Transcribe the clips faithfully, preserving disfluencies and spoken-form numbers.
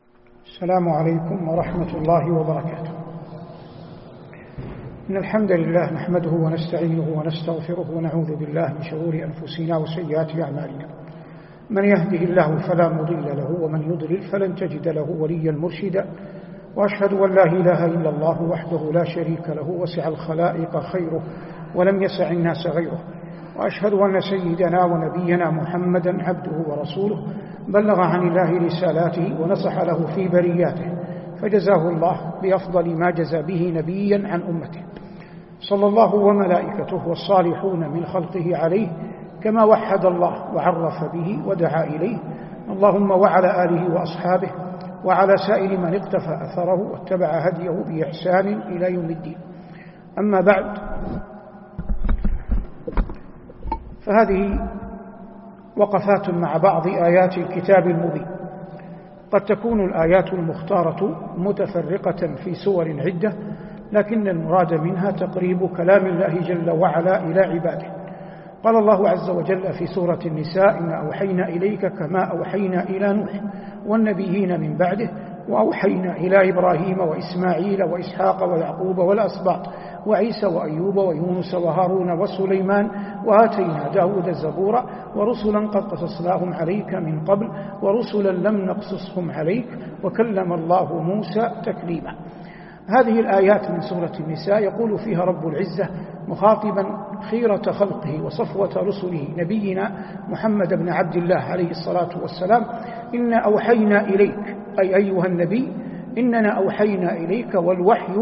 السلام عليكم ورحمة الله وبركاته. إن الحمد لله نحمده ونستعينه ونستغفره ونعوذ بالله من شرور أنفسنا وسيئات أعمالنا. من يهده الله فلا مضل له ومن يضلل فلن تجد له وليا مرشدا، وأشهد أن لا إله إلا الله وحده لا شريك له وسع الخلائق خيره ولم يسع الناس غيره، وأشهد أن سيدنا ونبينا محمدا عبده ورسوله بلغ عن الله رسالاته ونصح له في برياته، فجزاه الله بأفضل ما جزى به نبيا عن أمته، صلى الله وملائكته والصالحون من خلقه عليه كما وحد الله وعرف به ودعا إليه، اللهم وعلى آله وأصحابه وعلى سائر من اقتفى أثره واتبع هديه بإحسان إلى يوم الدين. أما بعد، فهذه وقفات مع بعض آيات الكتاب المبين. قد تكون الآيات المختارة متفرقة في سور عدة، لكن المراد منها تقريب كلام الله جل وعلا إلى عباده. قال الله عز وجل في سورة النساء: إن أوحينا إليك كما أوحينا إلى نوح والنبيين من بعده وأوحينا إلى إبراهيم وإسماعيل وإسحاق ويعقوب والأسباط وعيسى وأيوب ويونس وهارون وسليمان وآتينا داود زبورا ورسلا قد قصصناهم عليك من قبل ورسلا لم نقصصهم عليك وكلم الله موسى تكليما. هذه الآيات من سورة النساء يقول فيها رب العزة مخاطبا خيرة خلقه وصفوة رسله نبينا محمد بن عبد الله عليه الصلاة والسلام: إنا أوحينا إليك، أي أيها النبي إننا أوحينا إليك. والوحي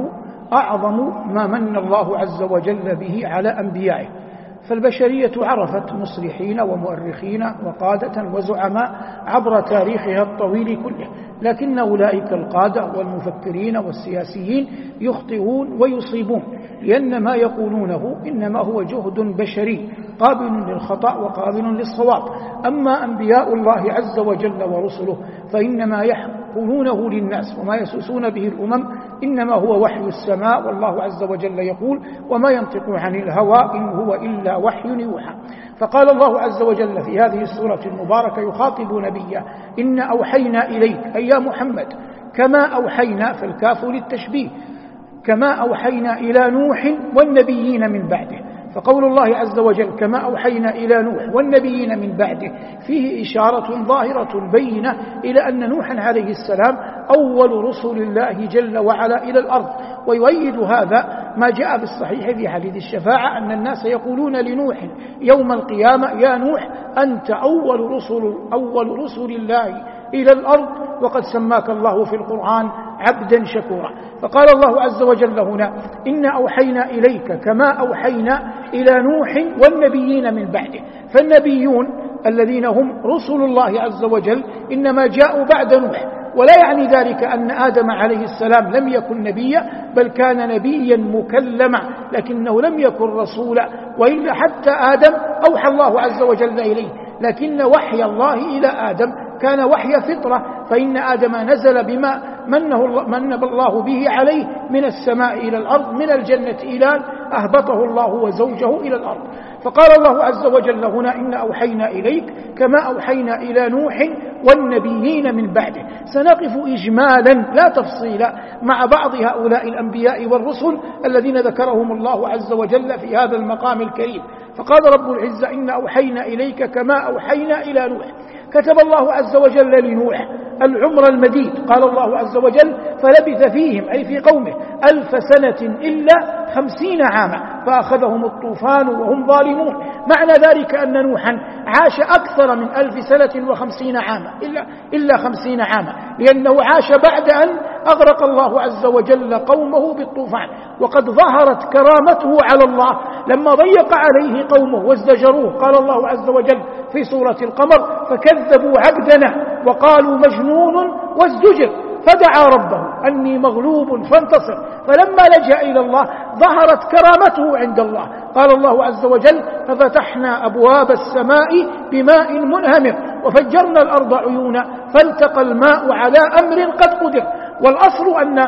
أعظم ما من الله عز وجل به على أنبيائه، فالبشرية عرفت مصلحين ومؤرخين وقادة وزعماء عبر تاريخها الطويل كله، لكن أولئك القادة والمفكرين والسياسيين يخطئون ويصيبون، لأن ما يقولونه إنما هو جهد بشري قابل للخطأ وقابل للصواب. أما أنبياء الله عز وجل ورسله فإنما يقولونه للناس وما يسوسون به الأمم إنما هو وحي السماء، والله عز وجل يقول: وما ينطق عن الهوى إن هو إلا وحي يوحى. فقال الله عز وجل في هذه السورة المباركة يخاطب نبيه: إن أوحينا إليك، أي يا محمد، كما أوحينا، فالكاف للتشبيه، كما أوحينا إلى نوح والنبيين من بعده. فقول الله عز وجل كما أوحينا إلى نوح والنبيين من بعده فيه إشارة ظاهرة بينة إلى أن نوحا عليه السلام أول رسل الله جل وعلا إلى الأرض. ويؤيد هذا ما جاء بالصحيح في حديث الشفاعة أن الناس يقولون لنوح يوم القيامة: يا نوح أنت أول رسل, أول رسل الله إلى الأرض، وقد سماك الله في القرآن عبدا شكورا. فقال الله عز وجل هنا: إنا أوحينا إليك كما أوحينا إلى نوح والنبيين من بعده. فالنبيون الذين هم رسل الله عز وجل إنما جاءوا بعد نوح، ولا يعني ذلك أن آدم عليه السلام لم يكن نبيا، بل كان نبيا مكلما لكنه لم يكن رسولا، وإلا حتى آدم أوحى الله عز وجل إليه، لكن وحي الله إلى آدم كان وحي فطرة، فإن آدم نزل بما منه الله, من الله به عليه من السماء إلى الأرض، من الجنة إلى أهبطه الله وزوجه إلى الأرض. فقال الله عز وجل هنا: إن أوحينا إليك كما أوحينا إلى نوح والنبيين من بعده. سنقف إجمالا لا تفصيلا مع بعض هؤلاء الأنبياء والرسل الذين ذكرهم الله عز وجل في هذا المقام الكريم. فقال رب العزة: إن أوحينا إليك كما أوحينا إلى نوح. كتب الله عز وجل لنوح العمر المديد، قال الله عز وجل: فلبث فيهم، أي في قومه، ألف سنة إلا خمسين عاما فأخذهم الطوفان وهم ظالمون. معنى ذلك أن نوحا عاش أكثر من ألف سنة وخمسين عاما إلا, إلا خمسين عاما، لأنه عاش بعد أن أغرق الله عز وجل قومه بالطوفان. وقد ظهرت كرامته على الله لما ضيق عليه قومه وازدجروه. قال الله عز وجل في سورة القمر: فكذبوا عبدنا وقالوا مجنون وازدجر فدعا ربه أني مغلوب فانتصر. فلما لجأ إلى الله ظهرت كرامته عند الله. قال الله عز وجل: ففتحنا أبواب السماء بماء منهمر وفجرنا الأرض عيونا فالتقى الماء على أمر قد قدر. والأصل أن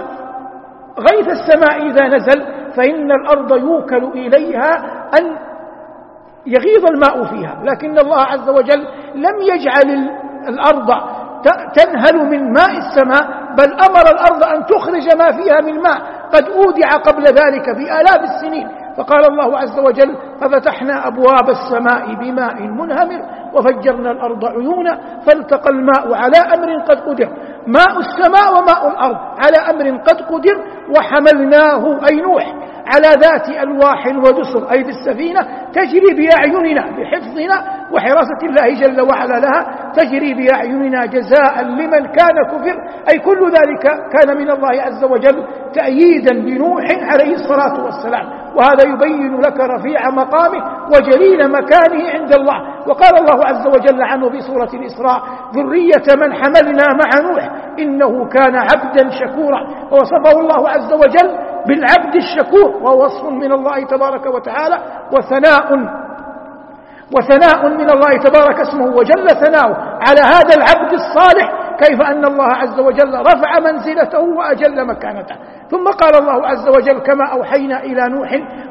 غيث السماء إذا نزل فإن الأرض يوكل إليها أن يغيظ الماء فيها، لكن الله عز وجل لم يجعل الأرض تنهل من ماء السماء، بل أمر الأرض أن تخرج ما فيها من ماء قد أودع قبل ذلك بآلاف السنين. فقال الله عز وجل: ففتحنا أبواب السماء بماء منهمر وفجرنا الأرض عيونا فالتقى الماء على أمر قد قدر. ماء السماء وماء الأرض على أمر قد قدر وحملناه أي نوح على ذات ألواح ودسر أي بالسفينة تجري بأعيننا بحفظنا وحراسة الله جل وعلا لها، تجري بأعيننا جزاء لمن كان كفر، أي كل ذلك كان من الله عز وجل تأييدا لنوح عليه الصلاة والسلام. وهذا يبين لك رفيع مقامه وجليل مكانه عند الله. وقال الله عز وجل عنه في سورة الإسراء: ذرية من حملنا مع نوح إنه كان عبدا شكورا. ووصفه الله عز وجل بالعبد الشكور، وهو وصف من الله تبارك وتعالى وثناء وثناء من الله تبارك اسمه وجل ثناؤه على هذا العبد الصالح، كيف أن الله عز وجل رفع منزلته وأجل مكانته. ثم قال الله عز وجل: كما أوحينا إلى نوح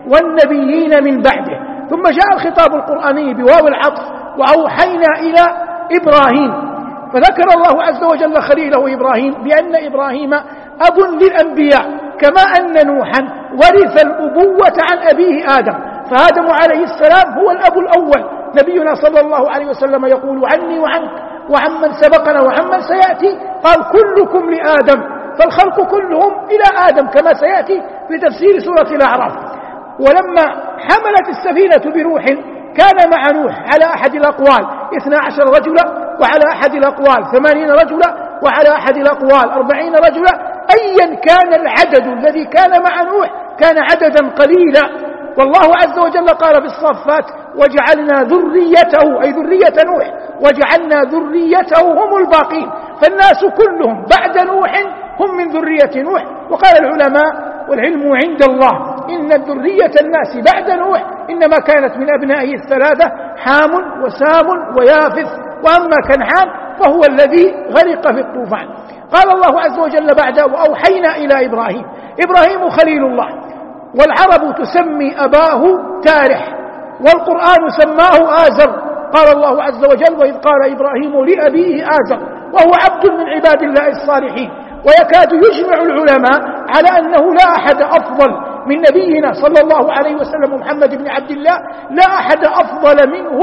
والنبيين من بعده. ثم جاء الخطاب القرآني بواو العطف: وأوحينا إلى إبراهيم. فذكر الله عز وجل خليله إبراهيم بأن إبراهيم أب للأنبياء، كما أن نوحا ورث الأبوة عن أبيه آدم، فآدم عليه السلام هو الأب الأول. نبينا صلى الله عليه وسلم يقول: عني وعنك وعمن سبقنا وعمن سيأتي، قال: كلكم لآدم، فالخلق كلهم إلى آدم كما سيأتي في تفسير سورة الأعراف. ولما حملت السفينة بنوح كان مع نوح على أحد الأقوال اثنا عشر رجلا، وعلى أحد الأقوال ثمانين رجلا، وعلى أحد الأقوال أربعين رجلا. أيا كان العدد الذي كان مع نوح كان عددا قليلا. والله عز وجل قال في الصفات: وجعلنا ذريته أي ذرية نوح وجعلنا ذريته هم الباقين. فالناس كلهم بعد نوح هم من ذرية نوح. وقال العلماء: والعلم عند الله إن ذرية الناس بعد نوح إنما كانت من أبنائه الثلاثة حام وسام ويافث، وأما كنعان فهو الذي غرق في الطوفان. قال الله عز وجل بعد: وأوحينا إلى إبراهيم. إبراهيم خليل الله، والعرب تسمي أباه تارح، والقرآن سماه آزر. قال الله عز وجل: وإذ قال إبراهيم لأبيه آزر، وهو عبد من عباد الله الصالحين. ويكاد يجمع العلماء على أنه لا أحد أفضل من نبينا صلى الله عليه وسلم محمد بن عبد الله، لا أحد أفضل منه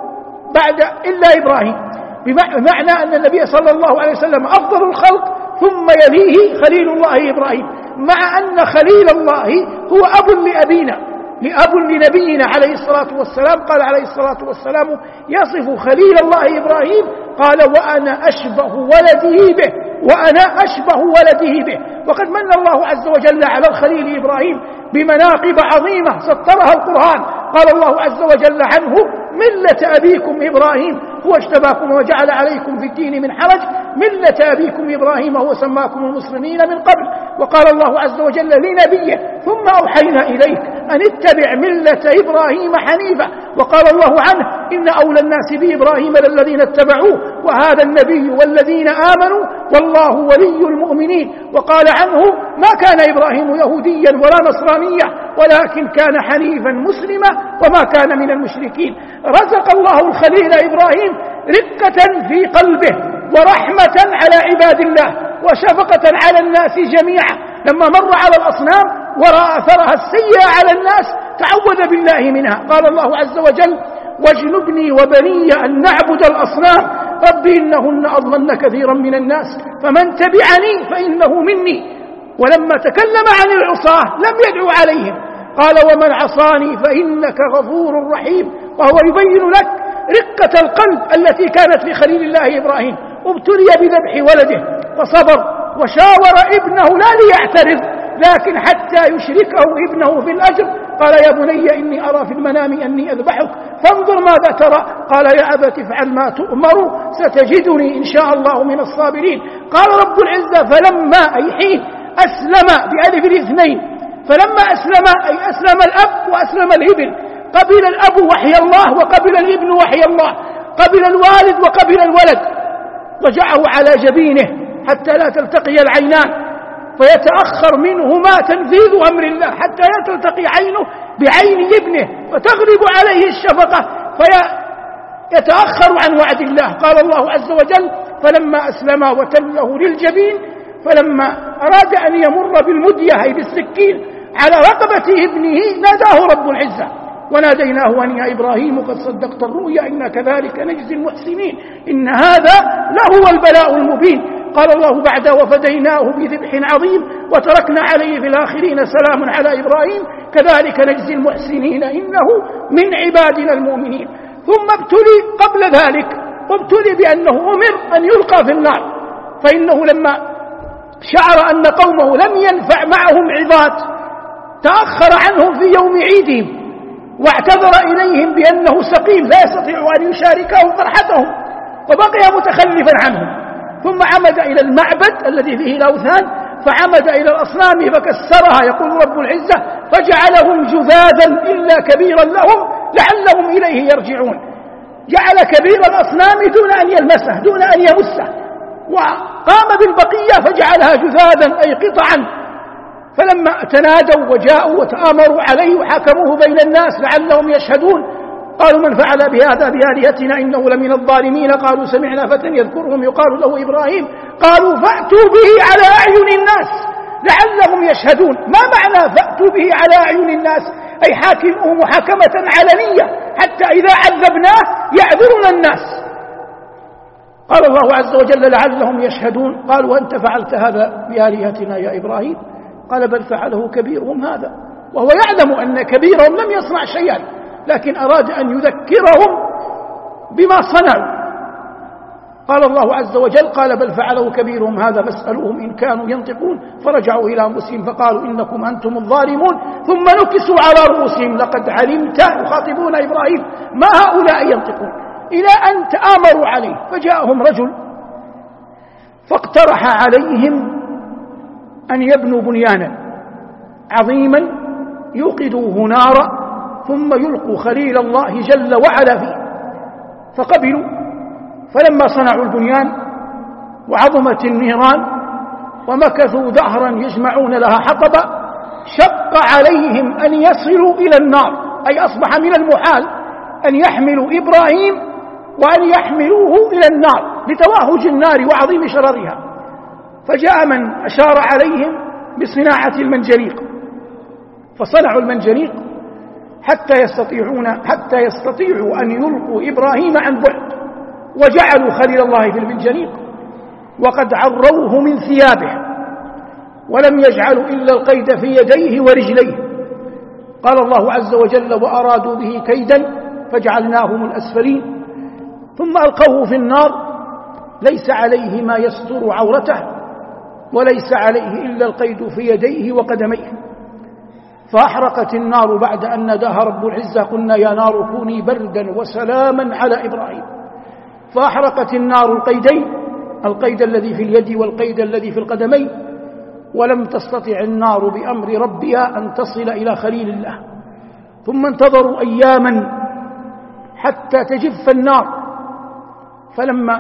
بعد إلا إبراهيم، بمعنى أن النبي صلى الله عليه وسلم أفضل الخلق ثم يليه خليل الله إبراهيم، مع أن خليل الله هو أب لأبينا لأب لنبينا عليه الصلاة والسلام. قال عليه الصلاة والسلام يصف خليل الله إبراهيم: قال: وأنا أشبه ولده به وأنا أشبه ولده به. وقد من الله عز وجل على الخليل إبراهيم بمناقب عظيمة سطرها القرآن. قال الله عز وجل عنه: ملة أبيكم إبراهيم هو اجتباكم وجعل عليكم في الدين من حرج ملة أبيكم إبراهيم هو سماكم المسلمين من قبل. وقال الله عز وجل لنبيه: ثم أوحينا إليك أن اتبع ملة إبراهيم حنيفا. وقال الله عنه: إن أولى الناس بإبراهيم للذين اتبعوه وهذا النبي والذين آمنوا والله ولي المؤمنين. وقال عنه: ما كان إبراهيم يهوديا ولا نصرانيا ولكن كان حنيفا مسلما وما كان من المشركين. رزق الله الخليل إبراهيم رقة في قلبه ورحمة على عباد الله وشفقة على الناس جميعا. لما مر على الأصنام ورأى أثرها السيئة على الناس تعوذ بالله منها. قال الله عز وجل: واجنبني وبني أن نعبد الأصنام ربي إنهن أضلن كثيرا من الناس فمن تبعني فإنه مني. ولما تكلم عن العصاة لم يدعو عليهم، قال: ومن عصاني فإنك غفور رحيم. وهو يبين لك رقة القلب التي كانت لخليل الله إبراهيم. ابتلي بذبح ولده فصبر وشاور ابنه لا ليعترض لكن حتى يشركه ابنه في الأجر. قال: يا بني إني أرى في المنام أني أذبحك فانظر ماذا ترى. قال: يا أبت افعل ما تؤمر ستجدني إن شاء الله من الصابرين. قال رب العزة: فلما أي حين أسلم بألف الاثنين، فلما أسلم أي أسلم الأب وأسلم الابن. قبل الأب وحي الله وقبل الابن وحي الله، قبل الوالد وقبل الولد. وجعه على جبينه حتى لا تلتقي العينان فيتأخر منهما تنفيذ أمر الله، حتى لا تلتقي عينه بعين ابنه فتغلب عليه الشفقة فيتأخر عن وعد الله. قال الله عز وجل: فلما أسلما وتله للجبين فلما أراد أن يمر بالمدية أي بالسكين على رقبة ابنه ناداه رب العزة وناديناه أن يا إبراهيم قد صدقت الرؤيا إنا كذلك نجزي المحسنين إن هذا لهو البلاء المبين. قال الله بعد وفديناه بذبح عظيم وتركنا عليه في الآخرين سلام على إبراهيم كذلك نجزي المحسنين إنه من عبادنا المؤمنين. ثم ابتلي قبل ذلك وابتلي بأنه أمر أن يلقى في النار، فإنه لما شعر أن قومه لم ينفع معهم عظات تأخر عنهم في يوم عيدهم واعتذر إليهم بأنه سقيم لا يستطيع أن يشاركهم فرحتهم وبقي متخلفا عنهم، ثم عمد إلى المعبد الذي فيه الأوثان فعمد إلى الأصنام فكسرها يقول رب العزة فجعلهم جذاذا إلا كبيرا لهم لعلهم إليه يرجعون. جعل كبير الأصنام دون أن يلمسه دون أن يمسه، وقام بالبقية فجعلها جذاذا أي قطعا. فلما تنادوا وجاءوا وتآمروا عليه وحكموه بين الناس لعلهم يشهدون قالوا من فعل بهذا بآلهتنا إنه لمن الظالمين. قالوا سمعنا فتى يذكرهم يقال له إبراهيم. قالوا فأتوا به على أعين الناس لعلهم يشهدون. ما معنى فأتوا به على أعين الناس؟ أي حاكموه محاكمة علنية حتى إذا عذبناه يعذرنا الناس. قال الله عز وجل لعلهم يشهدون. قالوا وأنت فعلت هذا بآلهتنا يا إبراهيم؟ قال بل فعله كبيرهم هذا، وهو يعلم أن كبيرهم لم يصنع شيئا لكن أراد أن يذكرهم بما صنعوا. قال الله عز وجل قال بل فعله كبيرهم هذا فاسألوهم إن كانوا ينطقون. فرجعوا إلى أنفسهم فقالوا إنكم أنتم الظالمون ثم نكسوا على رؤوسهم لقد علمت يخاطبون إبراهيم ما هؤلاء ينطقون، إلى أن تآمروا عليه. فجاءهم رجل فاقترح عليهم أن يبنوا بنيانا عظيما يوقدوه نارا ثم يلقوا خليل الله جل وعلا فيه، فقبلوا. فلما صنعوا البنيان وعظمت النيران ومكثوا دهرا يجمعون لها حطبا شق عليهم أن يصلوا إلى النار، أي أصبح من المحال أن يحملوا إبراهيم وأن يحملوه إلى النار لتوهج النار وعظيم شررها. فجاء من أشار عليهم بصناعة المنجنيق فصنعوا المنجنيق حتى يستطيعون حتى يستطيعوا أن يلقوا إبراهيم عن بعد، وجعلوا خليل الله في المنجنيق وقد عروه من ثيابه ولم يجعلوا إلا القيد في يديه ورجليه. قال الله عز وجل وأرادوا به كيدا فجعلناهم الأسفلين ثم ألقوه في النار ليس عليه ما يستر عورته وليس عليه إلا القيد في يديه وقدميه. فأحرقت النار بعد أن نداها رب العزة قلنا يا نار كوني بردا وسلاما على إبراهيم. فأحرقت النار القيدين، القيد الذي في اليد والقيد الذي في القدمين، ولم تستطع النار بأمر ربها أن تصل إلى خليل الله. ثم انتظروا أياما حتى تجف النار، فلما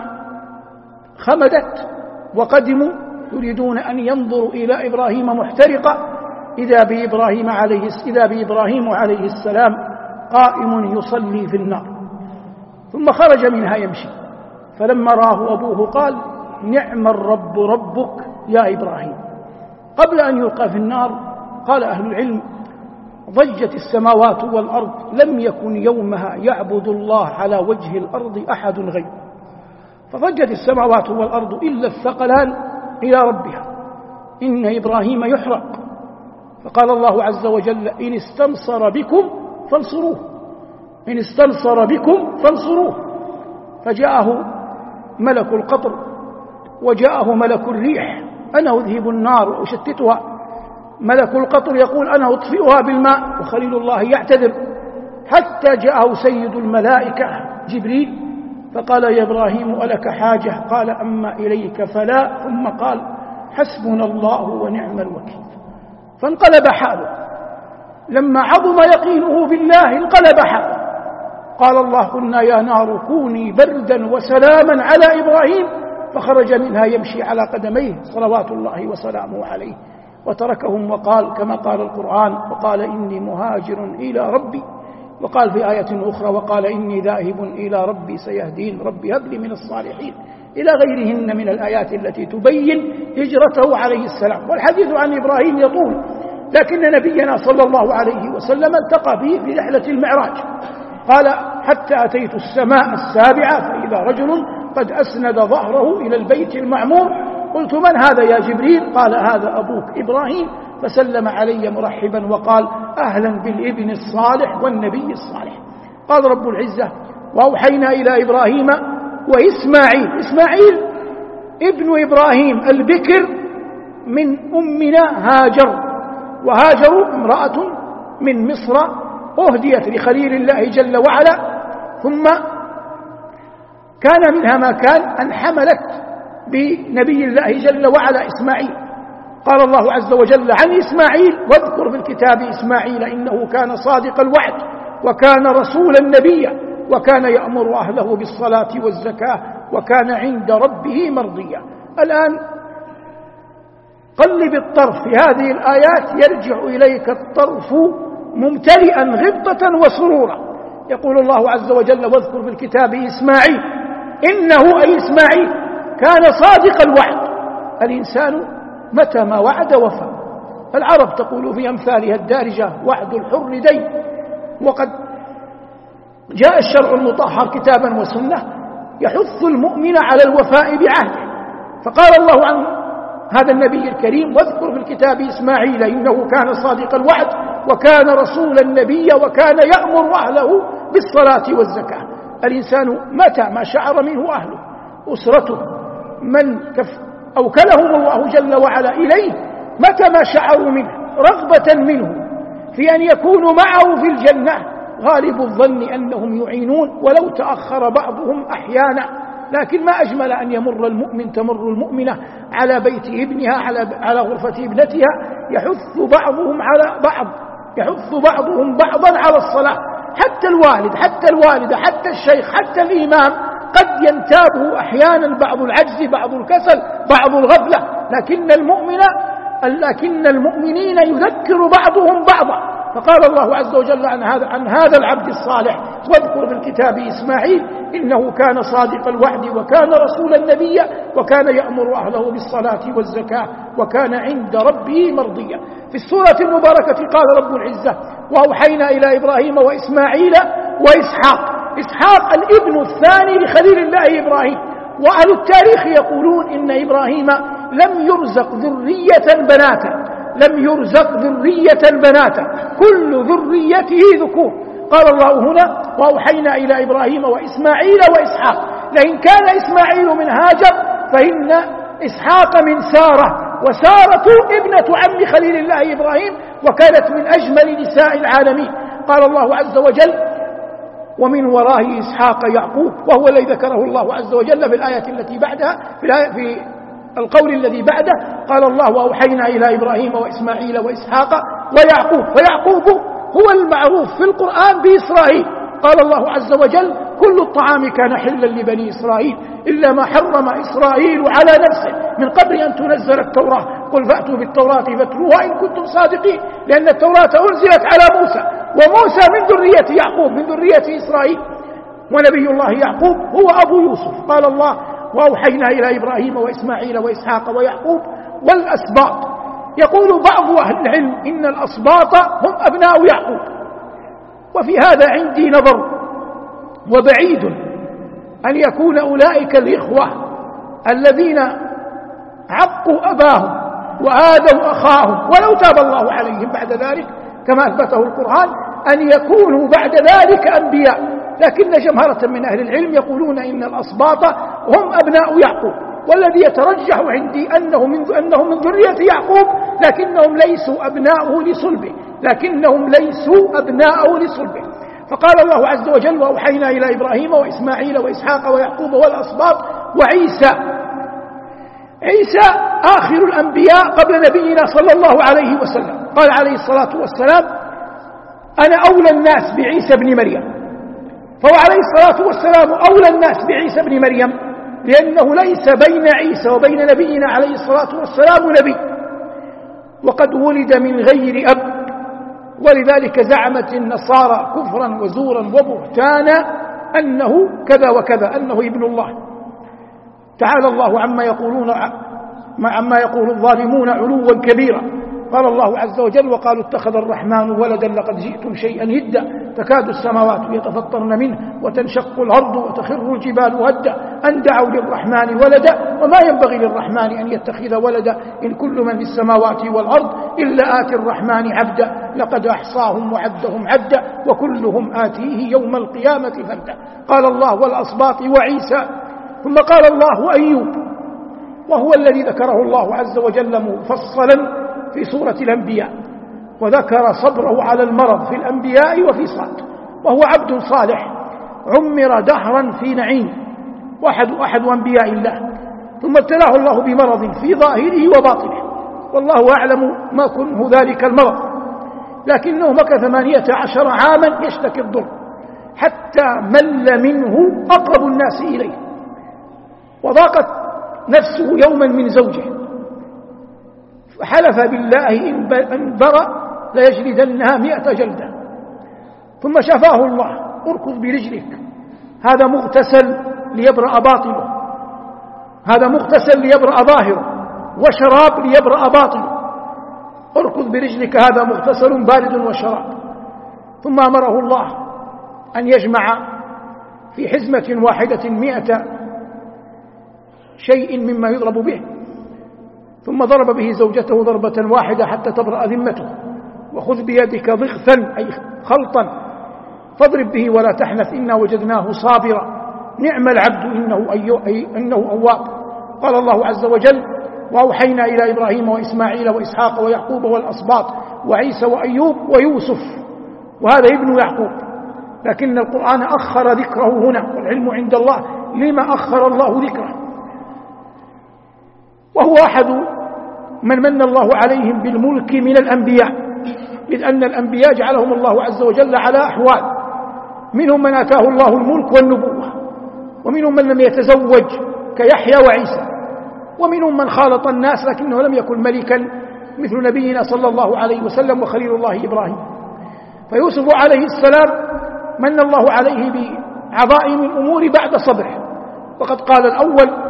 خمدت وقدموا يريدون أن ينظروا إلى إبراهيم محترقا إذا بإبراهيم عليه, إذا بإبراهيم عليه السلام قائم يصلي في النار. ثم خرج منها يمشي، فلما راه أبوه قال نعم الرب ربك يا إبراهيم. قبل أن يلقى في النار قال أهل العلم ضجت السماوات والأرض، لم يكن يومها يعبد الله على وجه الأرض أحد غيره، فضجت السماوات والأرض إلا الثقلان إلى ربها إن إبراهيم يحرق. فقال الله عز وجل إن استنصر بكم فانصروه، إن استنصر بكم فانصروه. فجاءه ملك القطر وجاءه ملك الريح أنا أذهب النار وأشتتها. ملك القطر يقول أنا أطفئها بالماء، وخليل الله يعتذر، حتى جاءه سيد الملائكة جبريل فقال يا إبراهيم ألك حاجة؟ قال أما إليك فلا. ثم قال حسبنا الله ونعم الوكيل. فانقلب حاله لما عظم يقينه بالله، انقلب حاله. قال الله قلنا يا نار كوني بردا وسلاما على إبراهيم، فخرج منها يمشي على قدميه صلوات الله وسلامه عليه وتركهم. وقال كما قال القرآن وقال إني مهاجر إلى ربي، وقال في آية أخرى وقال إني ذاهب إلى ربي سيهدين، ربي هب لي من الصالحين إلى غيرهن من الآيات التي تبين هجرته عليه السلام. والحديث عن إبراهيم يطول، لكن نبينا صلى الله عليه وسلم التقى به في رحلة المعراج، قال حتى أتيت السماء السابعة فإذا رجل قد أسند ظهره إلى البيت المعمور، قلت من هذا يا جبريل؟ قال هذا أبوك إبراهيم، فسلم علي مرحبا وقال أهلا بالابن الصالح والنبي الصالح. قال رب العزة وأوحينا إلى إبراهيم وإسماعيل. إسماعيل ابن إبراهيم البكر من أمنا هاجر، وهاجر امرأة من مصر أهديت لخليل الله جل وعلا، ثم كان منها ما كان أن حملت بنبي الله جل وعلا إسماعيل. قال الله عز وجل عن إسماعيل واذكر في الكتاب إسماعيل إنه كان صادق الوعد وكان رسولا نبيا وكان يأمر أهله بالصلاة والزكاة وكان عند ربه مرضيا. الآن قلب الطرف في هذه الآيات يرجع إليك الطرف ممتلئا غبطة وسرورا. يقول الله عز وجل واذكر في الكتاب إسماعيل إنه أي إسماعيل كان صادق الوعد. الإنسان متى ما وعد وفى. العرب تقول في أمثالها الدارجة وعد الحر دين، وقد جاء الشرع المطهر كتابا وسنة يحث المؤمن على الوفاء بعهده. فقال الله عن هذا النبي الكريم واذكر في الكتاب إسماعيل إنه كان صادق الوعد وكان رسولا نبيا وكان يأمر أهله بالصلاة والزكاة. الإنسان متى ما شعر منه أهله أسرته من كف أوكلهم الله جل وعلا إليه، متى ما شعروا منه رغبة منه في أن يكونوا معه في الجنة، غالب الظن أنهم يعينون ولو تأخر بعضهم أحيانا. لكن ما أجمل أن يمر المؤمن تمر المؤمنة على بيت ابنها على على غرفة ابنتها، يحث بعضهم على بعض يحث بعضهم بعضا على الصلاة. حتى الوالد حتى الوالدة حتى الشيخ حتى الإمام قد ينتابه أحيانا بعض العجز بعض الكسل بعض الغفلة، لكن المؤمن لكن المؤمنين يذكر بعضهم بعضا. فقال الله عز وجل عن هذا عن هذا العبد الصالح واذكر في الكتاب إسماعيل إنه كان صادق الوعد وكان رسولا نبيا وكان يأمر أهله بالصلاة والزكاة وكان عند ربه مرضيا. في السورة المباركة قال رب العزة وأوحينا إلى إبراهيم وإسماعيل وإسحاق. إسحاق الابن الثاني لخليل الله إبراهيم، وأهل التاريخ يقولون إن إبراهيم لم يرزق ذرية بناتا لم يرزق ذرية بناتا كل ذريته ذكور. قال الله هنا وأوحينا إلى إبراهيم وإسماعيل وإسحاق. لئن كان إسماعيل من هاجر فإن إسحاق من سارة، وسارة ابنة عم خليل الله إبراهيم وكانت من أجمل نساء العالمين. قال الله عز وجل ومن وراء إسحاق يعقوب، وهو الذي ذكره الله عز وجل في الآية التي بعدها في, الآية في القول الذي بعده قال الله وأوحينا إلى إبراهيم وإسماعيل وإسحاق ويعقوب. فيعقوب هو المعروف في القرآن بإسرائيل. قال الله عز وجل كل الطعام كان حلا لبني إسرائيل إلا ما حرم إسرائيل على نفسه من قبل أن تنزل التوراة قل فأتوا بالتوراة فاتلوها إن كنتم صادقين، لأن التوراة أنزلت على موسى، وموسى من ذرية يعقوب من ذرية إسرائيل، ونبي الله يعقوب هو أبو يوسف. قال الله وأوحينا إلى إبراهيم وإسماعيل وإسحاق ويعقوب والأسباط. يقول بعض أهل العلم إن الأسباط هم أبناء يعقوب، وفي هذا عندي نظر، وبعيد أن يكون أولئك الإخوة الذين عقوا أباهم وآذوا أخاهم ولو تاب الله عليهم بعد ذلك كما أثبته القرآن أن يكونوا بعد ذلك أنبياء. لكن جمهرة من أهل العلم يقولون إن الأسباط هم أبناء يعقوب، والذي يترجح عندي أنه من أنه من ذرية يعقوب، لكنهم ليسوا أبناءه لصلبه لكنهم ليسوا أبناءه لصلبه. فقال الله عز وجل وأوحينا إلى إبراهيم وإسماعيل وإسحاق ويعقوب والأسباط وعيسى. عيسى آخر الأنبياء قبل نبينا صلى الله عليه وسلم. قال عليه الصلاة والسلام أنا أولى الناس بعيسى بن مريم، فهو عليه الصلاة والسلام أولى الناس بعيسى بن مريم لأنه ليس بين عيسى وبين نبينا عليه الصلاة والسلام نبي، وقد ولد من غير أب، ولذلك زعمت النصارى كفرا وزورا وبهتانا أنه كذا وكذا أنه ابن الله. تعالى الله عما يقولون عما يقول الظالمون علوا كبيرا. قال الله عز وجل: وقالوا اتخذ الرحمن ولدا لقد جئتم شيئا إدا تكاد السماوات يتفطرن منه وتنشق الأرض وتخر الجبال هدا أن دعوا للرحمن ولدا وما ينبغي للرحمن أن يتخذ ولدا إن كل من في السماوات والأرض إلا آتي الرحمن عبدا لقد أحصاهم وعدهم عدا وكلهم آتيه يوم القيامة فردا. قال الله: والأصباط وعيسى. ثم قال الله: أيوب، وهو الذي ذكره الله عز وجل مفصلا في سورة الأنبياء، وذكر صبره على المرض في الأنبياء وفي صاد، وهو عبد صالح عمر دهرا في نعيم، وأحد أحد أنبياء الله، ثم ابتلاه الله بمرض في ظاهره وباطنه، والله أعلم ما كنه ذلك المرض، لكنه مكث ثمانية عشر عاما يشتكي الضر حتى مل منه أقرب الناس إليه، وضاقت نفسه يوما من زوجه، فحلف بالله إن برأ ليجلدنها مئة جلدة، ثم شفاه الله: اركض برجلك، هذا مغتسل ليبرأ باطنه، هذا مغتسل ليبرأ ظاهره، وشراب ليبرأ باطنه، اركض برجلك هذا مغتسل بارد وشراب. ثم أمره الله أن يجمع في حزمة واحدة مئة شيء مما يضرب به، ثم ضرب به زوجته ضربة واحدة حتى تبرأ ذمته، وخذ بيدك ضغثا أي خلطا فاضرب به ولا تحنث إنا وجدناه صابرا نعم العبد إنه, أي إنه أواب. قال الله عز وجل: وأوحينا إلى إبراهيم وإسماعيل وإسحاق ويعقوب والأسباط وعيسى وأيوب ويوسف، وهذا ابن يعقوب، لكن القرآن أخر ذكره هنا، والعلم عند الله لما أخر الله ذكره، وهو أحد من من الله عليهم بالملك من الأنبياء، إذ أن الأنبياء جعلهم الله عز وجل على أحوال، منهم من آتاه الله الملك والنبوة، ومنهم من لم يتزوج كيحيى وعيسى، ومنهم من خالط الناس لكنه لم يكن ملكا مثل نبينا صلى الله عليه وسلم وخليل الله إبراهيم. فيوسف عليه السلام من الله عليه بعظائم الأمور بعد صبره، وقد قال الأول: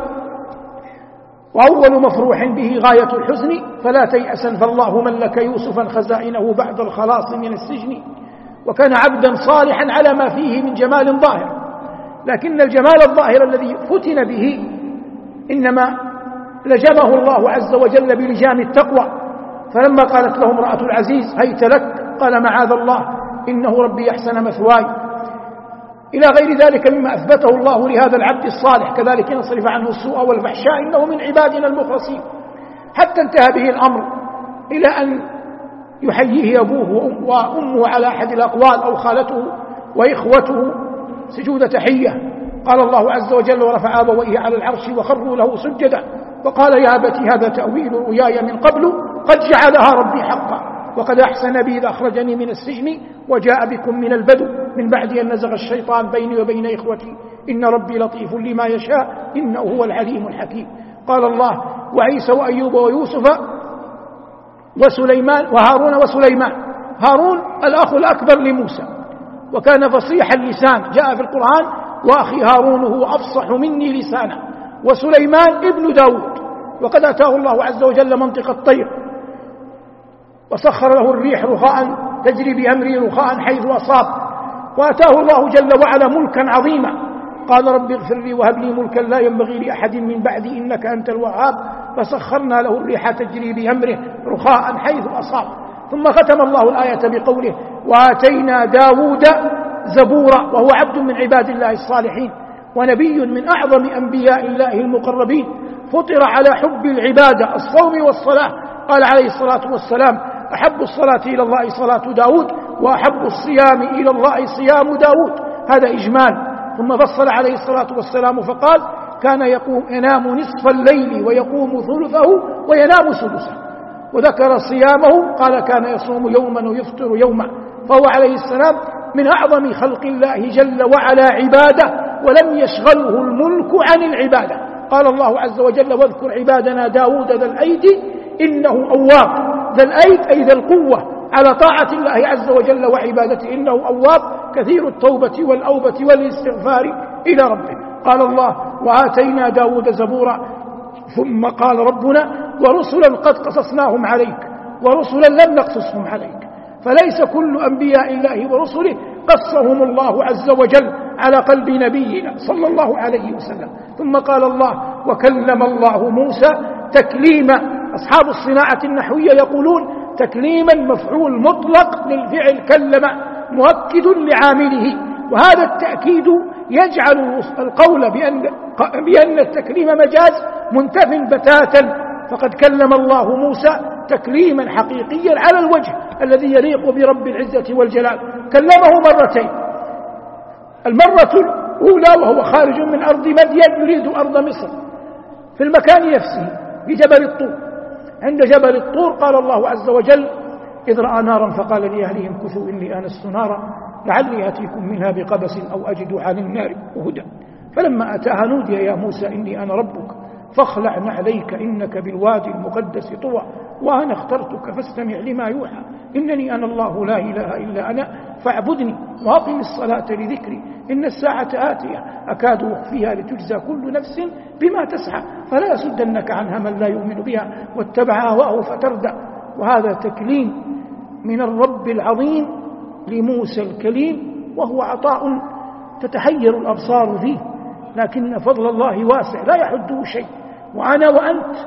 وأول مفروح به غاية الحزن فلا تيأسا فالله ملك يوسفا خزائنه بعد الخلاص من السجن، وكان عبدا صالحا على ما فيه من جمال ظاهر، لكن الجمال الظاهر الذي فتن به إنما لجمه الله عز وجل بلجام التقوى، فلما قالت له امرأة العزيز هيت لك قال معاذ الله إنه ربي أحسن مثواي، إلى غير ذلك مما أثبته الله لهذا العبد الصالح. كذلك نصرف عنه السوء والفحشاء إنه من عبادنا المخلصين، حتى انتهى به الأمر إلى أن يحييه أبوه وأمه على أحد الأقوال أو خالته وإخوته سجود تحية. قال الله عز وجل: ورفع أبويه على العرش وخروا له سجدا وقال يا أبت هذا تأويل رؤياي من قبل قد جعلها ربي حقا وقد أحسن بي إذ أخرجني من السجن وجاء بكم من البدو من بعد أن نزغ الشيطان بيني وبين إخوتي إن ربي لطيف لما يشاء إنه هو العليم الحكيم. قال الله: وعيسى وأيوب ويوسف وسليمان وهارون وسليمان. هارون الأخ الأكبر لموسى وكان فصيح اللسان، جاء في القرآن: وأخي هارون هو أفصح مني لسانا. وسليمان ابن داود، وقد أتاه الله عز وجل منطق الطير، وسخر له الريح رخاء تجري بأمره رخاء حيث أصاب، وأتاه الله جل وعلا ملكا عظيما. قال رب اغفر لي وهب لي ملكا لا ينبغي لأحد من بعدي إنك أنت الوهاب، فسخرنا له الريح تجري بأمره رخاء حيث أصاب. ثم ختم الله الآية بقوله: وآتينا داود زبورا، وهو عبد من عباد الله الصالحين ونبي من أعظم أنبياء الله المقربين، فطر على حب العبادة الصوم والصلاة. قال عليه الصلاة والسلام: أحب الصلاة إلى الله صلاة داود وأحب الصيام إلى الله صيام داود. هذا إجمال. ثم فصل عليه الصلاة والسلام فقال: كان يقوم ينام نصف الليل ويقوم ثلثه وينام سدسه. وذكر صيامه قال: كان يصوم يوما ويفطر يوما. فهو عليه السلام من أعظم خلق الله جل وعلا عباده، ولم يشغله الملك عن العبادة. قال الله عز وجل: واذكر عبادنا داود ذا الأيدي إنه أواب. ذا الأيد أي ذا القوة على طاعة الله عز وجل وعبادته، إنه أواب كثير التوبة والأوبة والاستغفار إلى ربه. قال الله: وآتينا داود زبورا. ثم قال ربنا ورسلا قد قصصناهم عليك ورسلا لم نقصصهم عليك. فليس كل أنبياء الله ورسله قصهم الله عز وجل على قلب نبينا صلى الله عليه وسلم. ثم قال الله وكلم الله موسى تكليما. أصحاب الصناعة النحوية يقولون تكليما مفعول مطلق للفعل كلم مؤكد لعامله، وهذا التأكيد يجعل القول بأن, بأن التكليم مجاز منتف بتاتا. فقد كلم الله موسى تكليما حقيقيا على الوجه الذي يليق برب العزة والجلال. كلمه مرتين، المرة الأولى وهو خارج من أرض مدين يريد أرض مصر في المكان نفسه بجبل الطور. عند جبل الطور قال الله عز وجل إذ رأى نارا فقال لأهلهم كثوا إني آنست نارا لعلي آتيكم منها بقبس أو أجد على النار هدى. فلما أتاها نودي يا موسى إني أنا ربك فاخلع نعليك إنك بالوادي المقدس طوى وأنا اخترتك فاستمع لما يوحى إنني أنا الله لا إله إلا أنا فاعبدني وأقم الصلاة لذكري إن الساعة آتية أكاد أخفيها لتجزى كل نفس بما تسعى فلا يصدنك عنها من لا يؤمن بها واتبع هواه فتردى. وهذا تكليم من الرب العظيم لموسى الكليم، وهو عطاء تتحير الأبصار فيه، لكن فضل الله واسع لا يحده شيء. وأنا وأنت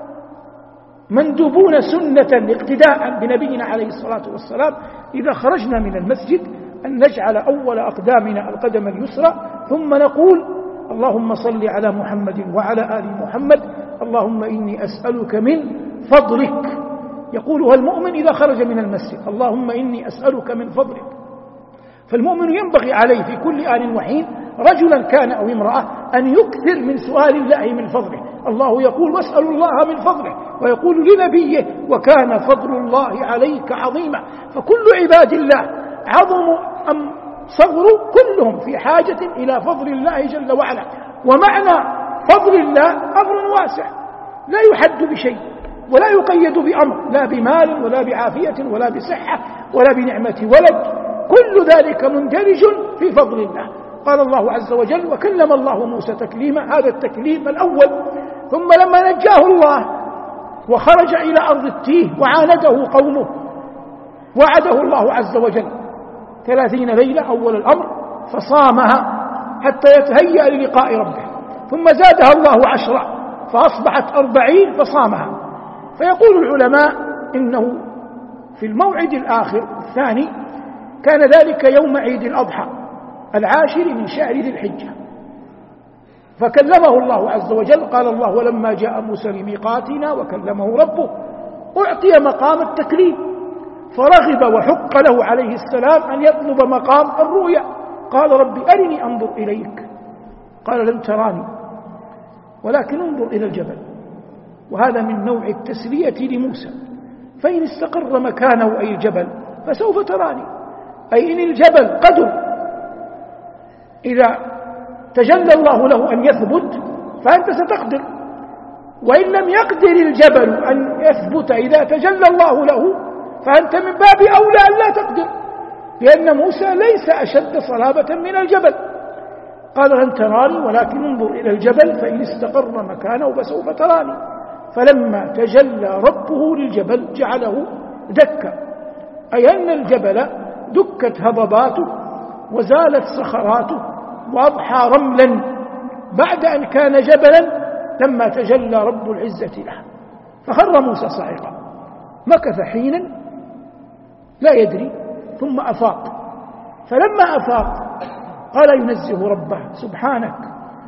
مندوبون سنة اقتداء بنبينا عليه الصلاة والسلام إذا خرجنا من المسجد أن نجعل أول أقدامنا القدم اليسرى ثم نقول اللهم صل على محمد وعلى آل محمد اللهم إني أسألك من فضلك. يقولها المؤمن إذا خرج من المسجد اللهم إني أسألك من فضلك. فالمؤمن ينبغي عليه في كل آن وحين رجلا كان أو امرأة أن يكثر من سؤال الله من فضله. الله يقول واسألوا الله من فضله، ويقول لنبيه وكان فضل الله عليك عظيما. فكل عباد الله عظموا أم صغروا كلهم في حاجة إلى فضل الله جل وعلا. ومعنى فضل الله أمر واسع لا يحد بشيء ولا يقيد بأمر، لا بمال ولا بعافية ولا بصحة ولا بنعمة ولد، كل ذلك مندرج في فضل الله. قال الله عز وجل وكلم الله موسى تكليما، هذا التكليم الأول. ثم لما نجاه الله وخرج إلى أرض التيه وعانده قومه وعده الله عز وجل ثلاثين ليلة أول الأمر فصامها حتى يتهيأ للقاء ربه، ثم زادها الله عشرة فأصبحت أربعين فصامها. فيقول العلماء إنه في الموعد الآخر الثاني كان ذلك يوم عيد الأضحى العاشر من شهر ذي الحجة، فكلمه الله عز وجل. قال الله ولما جاء موسى لميقاتنا وكلمه ربه أعطي مقام التكليم فرغب وحق له عليه السلام أن يطلب مقام الرؤيا. قال ربي أرني أنظر إليك، قال لن تراني ولكن انظر إلى الجبل. وهذا من نوع التسلية لموسى، فإن استقر مكانه أي الجبل فسوف تراني، أي إن الجبل قدر إذا تجلى الله له أن يثبت فأنت ستقدر، وإن لم يقدر الجبل أن يثبت إذا تجلى الله له فأنت من باب أولى أن لا تقدر، لأن موسى ليس أشد صلابة من الجبل. قال لن تراني ولكن انظر إلى الجبل فإن استقر مكانه فسوف تراني. فلما تجلى ربه للجبل جعله دكا، أي أن الجبل دكت هضباته وزالت صخراته وأضحى رملا بعد أن كان جبلا لما تجلى رب العزة له. فخر موسى صاعقا، مكث حينا لا يدري ثم أفاق. فلما أفاق قال ينزه ربه سبحانك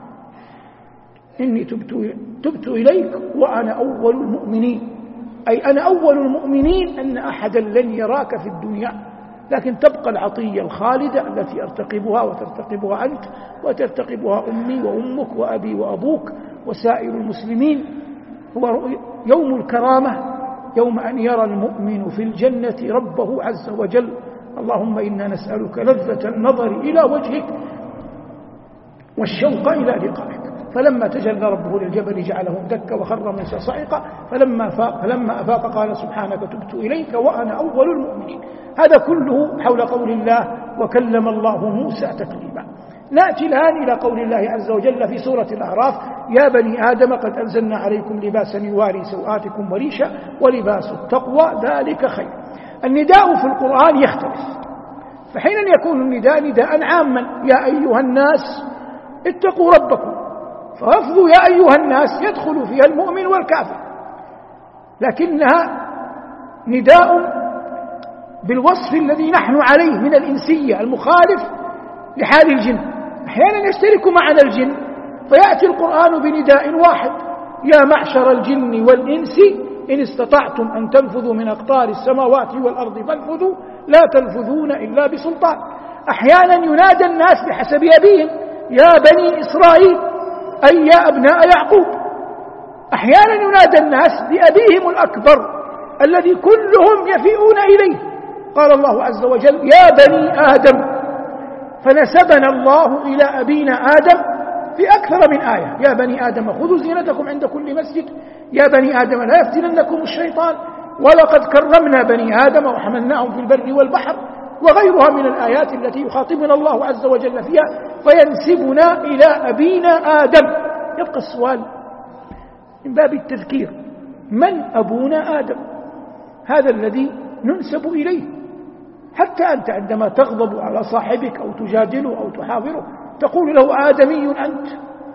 إني تبت, تبت إليك وأنا أول المؤمنين، أي أنا أول المؤمنين أن أحدا لن يراك في الدنيا، لكن تبقى العطية الخالدة التي أرتقبها وترتقبها أنت وترتقبها أمي وأمك وأبي وأبوك وسائر المسلمين. هو يوم الكرامة، يوم أن يرى المؤمن في الجنة ربه عز وجل. اللهم إنا نسألك لذة النظر إلى وجهك والشوق إلى لقائك. فلما تجلى ربه للجبل جعله دكا وخر موسى صعقا فلما أفاق, فلما أفاق قال سبحانك تبت إليك وأنا أول المؤمنين. هذا كله حول قول الله وكلم الله موسى تكليما. نأتي الآن إلى قول الله عز وجل في سورة الأعراف: يا بني آدم قد أنزلنا عليكم لباسا يواري سوآتكم وريشا ولباس التقوى ذلك خير. النداء في القرآن يختلف، فحينا يكون النداء نداء عاما: يا أيها الناس اتقوا ربكم، فلفظ يا أيها الناس يدخل فيها المؤمن والكافر، لكنها نداء بالوصف الذي نحن عليه من الإنسية المخالف لحال الجن. أحيانا يشترك معنا الجن فيأتي القرآن بنداء واحد: يا معشر الجن والإنس إن استطعتم أن تنفذوا من أقطار السماوات والأرض فانفذوا لا تنفذون إلا بسلطان. أحيانا ينادى الناس بحسب أبيهم: يا بني إسرائيل، أي يا أبناء يعقوب. أحيانا ينادى الناس بأبيهم الأكبر الذي كلهم يفيئون إليه. قال الله عز وجل: يا بني آدم، فنسبنا الله إلى أبينا آدم في أكثر من آية: يا بني آدم خذوا زينتكم عند كل مسجد، يا بني آدم لا يفتننكم الشيطان، ولقد كرمنا بني آدم وحملناهم في البر والبحر، وغيرها من الآيات التي يخاطبنا الله عز وجل فيها فينسبنا إلى أبينا آدم. يبقى السؤال من باب التذكير: من أبونا آدم؟ هذا الذي ننسب إليه. حتى أنت عندما تغضب على صاحبك أو تجادله أو تحاوره تقول له: آدمي أنت.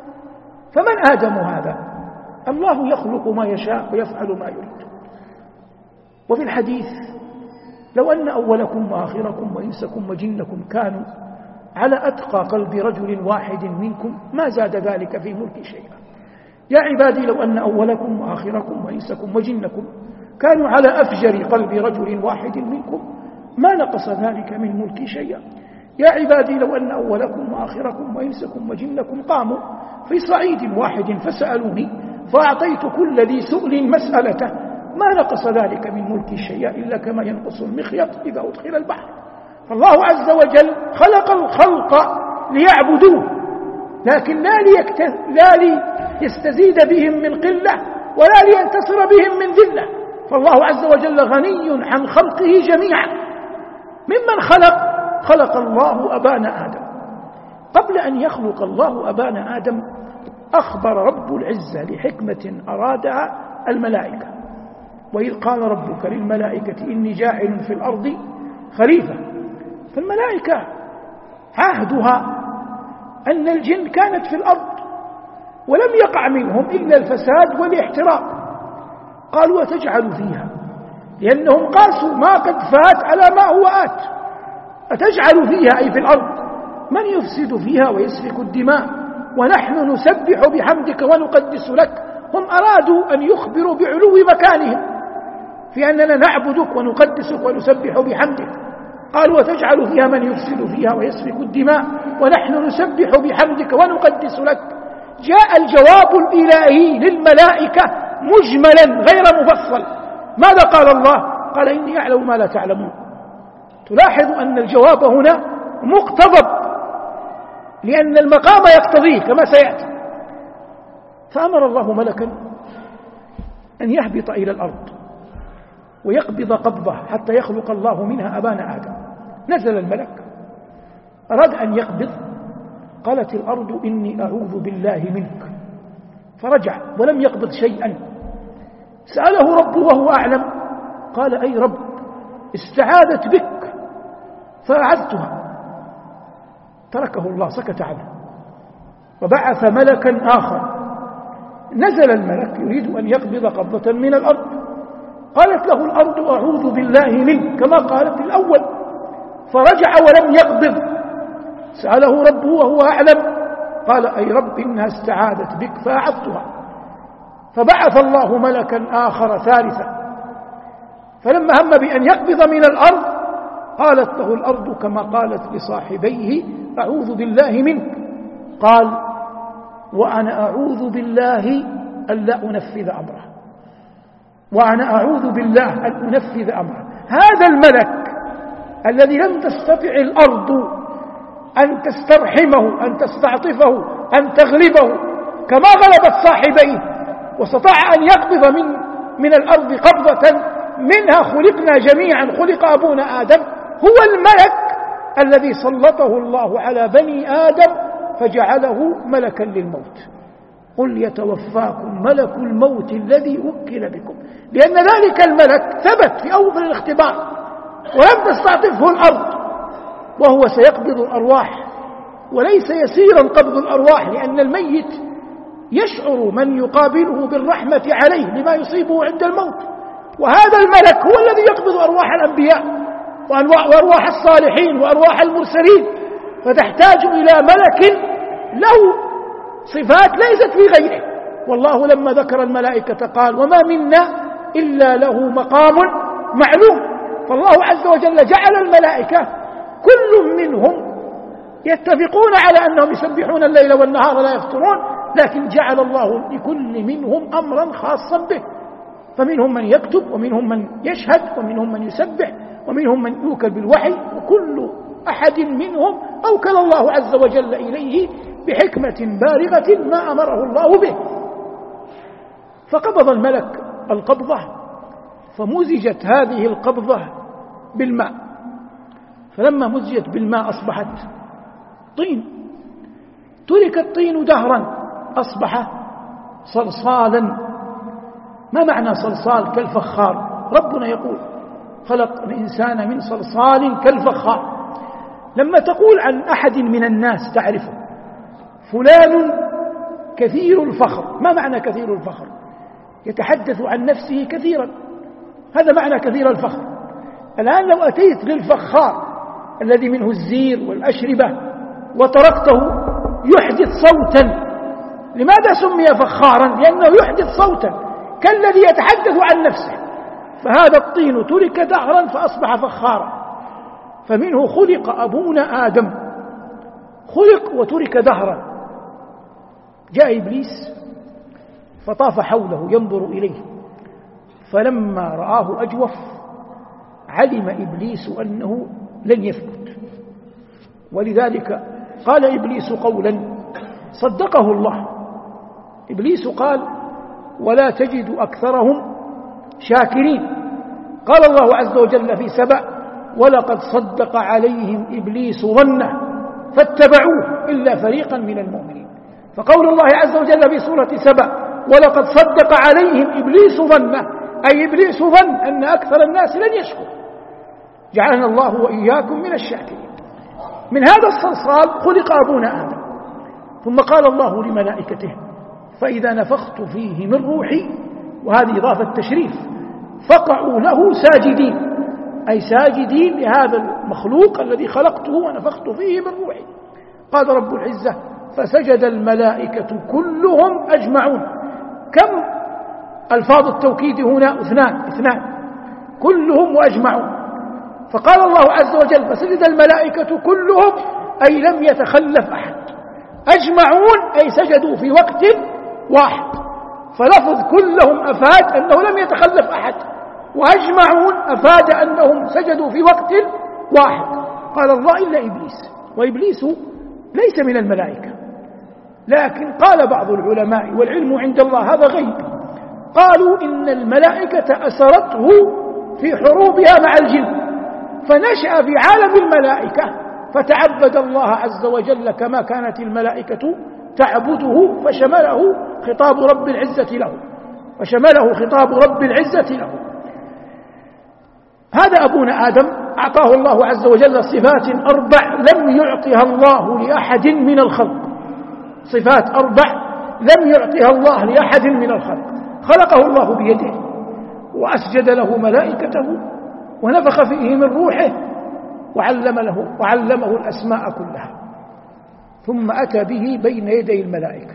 فمن آدم هذا؟ الله يخلق ما يشاء ويفعل ما يريد. وفي الحديث: لو أن أولكم وآخركم وإنسكم وجنكم كانوا على أتقى قلب رجل واحد منكم ما زاد ذلك في ملك شيئا. يا عبادي لو أن أولكم وآخركم وإنسكم وجنكم كانوا على أفجر قلب رجل واحد منكم ما نقص ذلك من ملك شيئا. يا عبادي لو أن أولكم وآخركم وإنسكم وجنكم قاموا في صعيد واحد فسألوني فأعطيت كل ذي سؤل مسألته ما نقص ذلك من ملك شيئا إلا كما ينقص المخيط إذا أدخل البحر. فالله عز وجل خلق الخلق ليعبدوه، لكن لا, لا ليستزيد بهم من قلة ولا لينتصر بهم من ذلة. فالله عز وجل غني عن خلقه جميعا. ممن خلق؟ خلق الله أبانا آدم. قبل أن يخلق الله أبانا آدم أخبر رب العزة لحكمة أرادها الملائكة: وإذ قال ربك للملائكة إني جاعل في الأرض خليفة. فالملائكة عهدها أن الجن كانت في الأرض ولم يقع منهم إلا الفساد والاحتراق. قالوا: وتجعل فيها، لأنهم قاسوا ما قد فات على ما هو آت، أتجعل فيها أي في الأرض من يفسد فيها ويسفك الدماء ونحن نسبح بحمدك ونقدس لك. هم أرادوا أن يخبروا بعلو مكانهم في أننا نعبدك ونقدسك ونسبح بحمدك. قالوا: وتجعل فيها من يفسد فيها ويسفك الدماء ونحن نسبح بحمدك ونقدس لك. جاء الجواب الإلهي للملائكة مجملا غير مفصل. ماذا قال الله؟ قال: إني أعلم ما لا تعلمون. تلاحظ أن الجواب هنا مقتضب لأن المقام يقتضيه كما سيأتي. فأمر الله ملكا أن يهبط إلى الأرض ويقبض قبضة حتى يخلق الله منها أبانا آدم. نزل الملك أراد أن يقبض، قالت الأرض: إني أعوذ بالله منك. فرجع ولم يقبض شيئا. سأله ربه وهو أعلم، قال: أي رب، استعاذت بك فأعذتها. تركه الله، سكت عنه وبعث ملكا آخر. نزل الملك يريد أن يقبض قبضة من الأرض، قالت له الأرض: أعوذ بالله منك كما قالت الأول. فرجع ولم يقبض. سأله ربه وهو أعلم، قال: أي رب، إنها استعاذت بك فأعذتها. فبعث الله ملكا آخر ثالثا، فلما هم بأن يقبض من الأرض قالت له الأرض كما قالت لصاحبيه: أعوذ بالله منك. قال: وأنا أعوذ بالله أن لا أنفذ أمره، وأنا أعوذ بالله أن أنفذ أمره. هذا الملك الذي لم تستطع الأرض أن تسترحمه، أن تستعطفه، أن تغلبه كما غلبت صاحبيه، واستطاع أن يقبض من, من الأرض قبضة منها خلقنا جميعا، خلق أبونا آدم، هو الملك الذي سلطه الله على بني آدم فجعله ملكا للموت. قل يتوفاكم ملك الموت الذي وكل بكم، لأن ذلك الملك ثبت في أول الاختبار ولم تستعطفه الأرض، وهو سيقبض الأرواح، وليس يسيرا قبض الأرواح، لأن الميت يشعر من يقابله بالرحمة عليه لما يصيبه عند الموت، وهذا الملك هو الذي يقبض أرواح الأنبياء وأرواح الصالحين وأرواح المرسلين، فتحتاج إلى ملك له صفات ليست في غيره. والله لما ذكر الملائكة قال وما منا إلا له مقام معلوم. فالله عز وجل جعل الملائكة كل منهم يتفقون على أنهم يسبحون الليل والنهار لا يفترون، لكن جعل الله لكل منهم أمرا خاصا به، فمنهم من يكتب ومنهم من يشهد ومنهم من يسبح ومنهم من يوكل بالوحي، وكل أحد منهم أوكل الله عز وجل إليه بحكمة بالغة ما أمره الله به. فقبض الملك القبضة، فمزجت هذه القبضة بالماء، فلما مزجت بالماء أصبحت طين، ترك الطين دهرا أصبح صلصالا. ما معنى صلصال؟ كالفخار. ربنا يقول خلق الإنسان من صلصال كالفخار. لما تقول عن أحد من الناس تعرفه فلان كثير الفخر، ما معنى كثير الفخر؟ يتحدث عن نفسه كثيرا، هذا معنى كثير الفخر. الآن لو أتيت للفخار الذي منه الزير والأشربة وتركته يحدث صوتا، لماذا سمي فخارا؟ لأنه يحدث صوتا كالذي يتحدث عن نفسه. فهذا الطين ترك دهرا فأصبح فخارا. فمنه خلق أبونا آدم، خلق وترك دهرا. جاء إبليس فطاف حوله ينظر إليه، فلما رآه أجوف علم إبليس أنه لن يثبت، ولذلك قال إبليس قولا صدقه الله. إبليس قال ولا تجد أكثرهم شاكرين. قال الله عز وجل في سبأ ولقد صدق عليهم إبليس ظنه فاتبعوه إلا فريقا من المؤمنين. فقول الله عز وجل في سورة سبأ ولقد صدق عليهم إبليس ظنه، أي إبليس ظن أن أكثر الناس لن يشكر. جعلنا الله وإياكم من الشاكرين. من هذا الصلصال خلق أبونا آدم. ثم قال الله لملائكته فإذا نفخت فيه من روحي، وهذه إضافة تشريف، فقعوا له ساجدين، أي ساجدين لهذا المخلوق الذي خلقته ونفخت فيه من روحي. قال رب العزة فسجد الملائكة كلهم أجمعون. كم ألفاظ التوكيد هنا؟ اثنان اثنان كلهم وأجمعون. فقال الله عز وجل فسجد الملائكة كلهم، أي لم يتخلف أحد. أجمعون أي سجدوا في وقت واحد، فلفظ كلهم أفاد أنه لم يتخلف أحد، وأجمعون أفاد أنهم سجدوا في وقت واحد. قال الله إلا إبليس، وإبليس ليس من الملائكة، لكن قال بعض العلماء والعلم عند الله هذا غيب، قالوا إن الملائكة أسرته في حروبها مع الجن، فنشأ في عالم الملائكة فتعبد الله عز وجل كما كانت الملائكة تعبده، فشمله خطاب رب العزة له وشمله خطاب رب العزة له. هذا أبونا آدم أعطاه الله عز وجل صفات أربع لم يعطها الله لأحد من الخلق، صفات أربع لم يعطها الله لأحد من الخلق. خلقه الله بيده وأسجد له ملائكته ونفخ فيه من روحه وعلم له وعلمه الأسماء كلها، ثم أتى به بين يدي الملائكة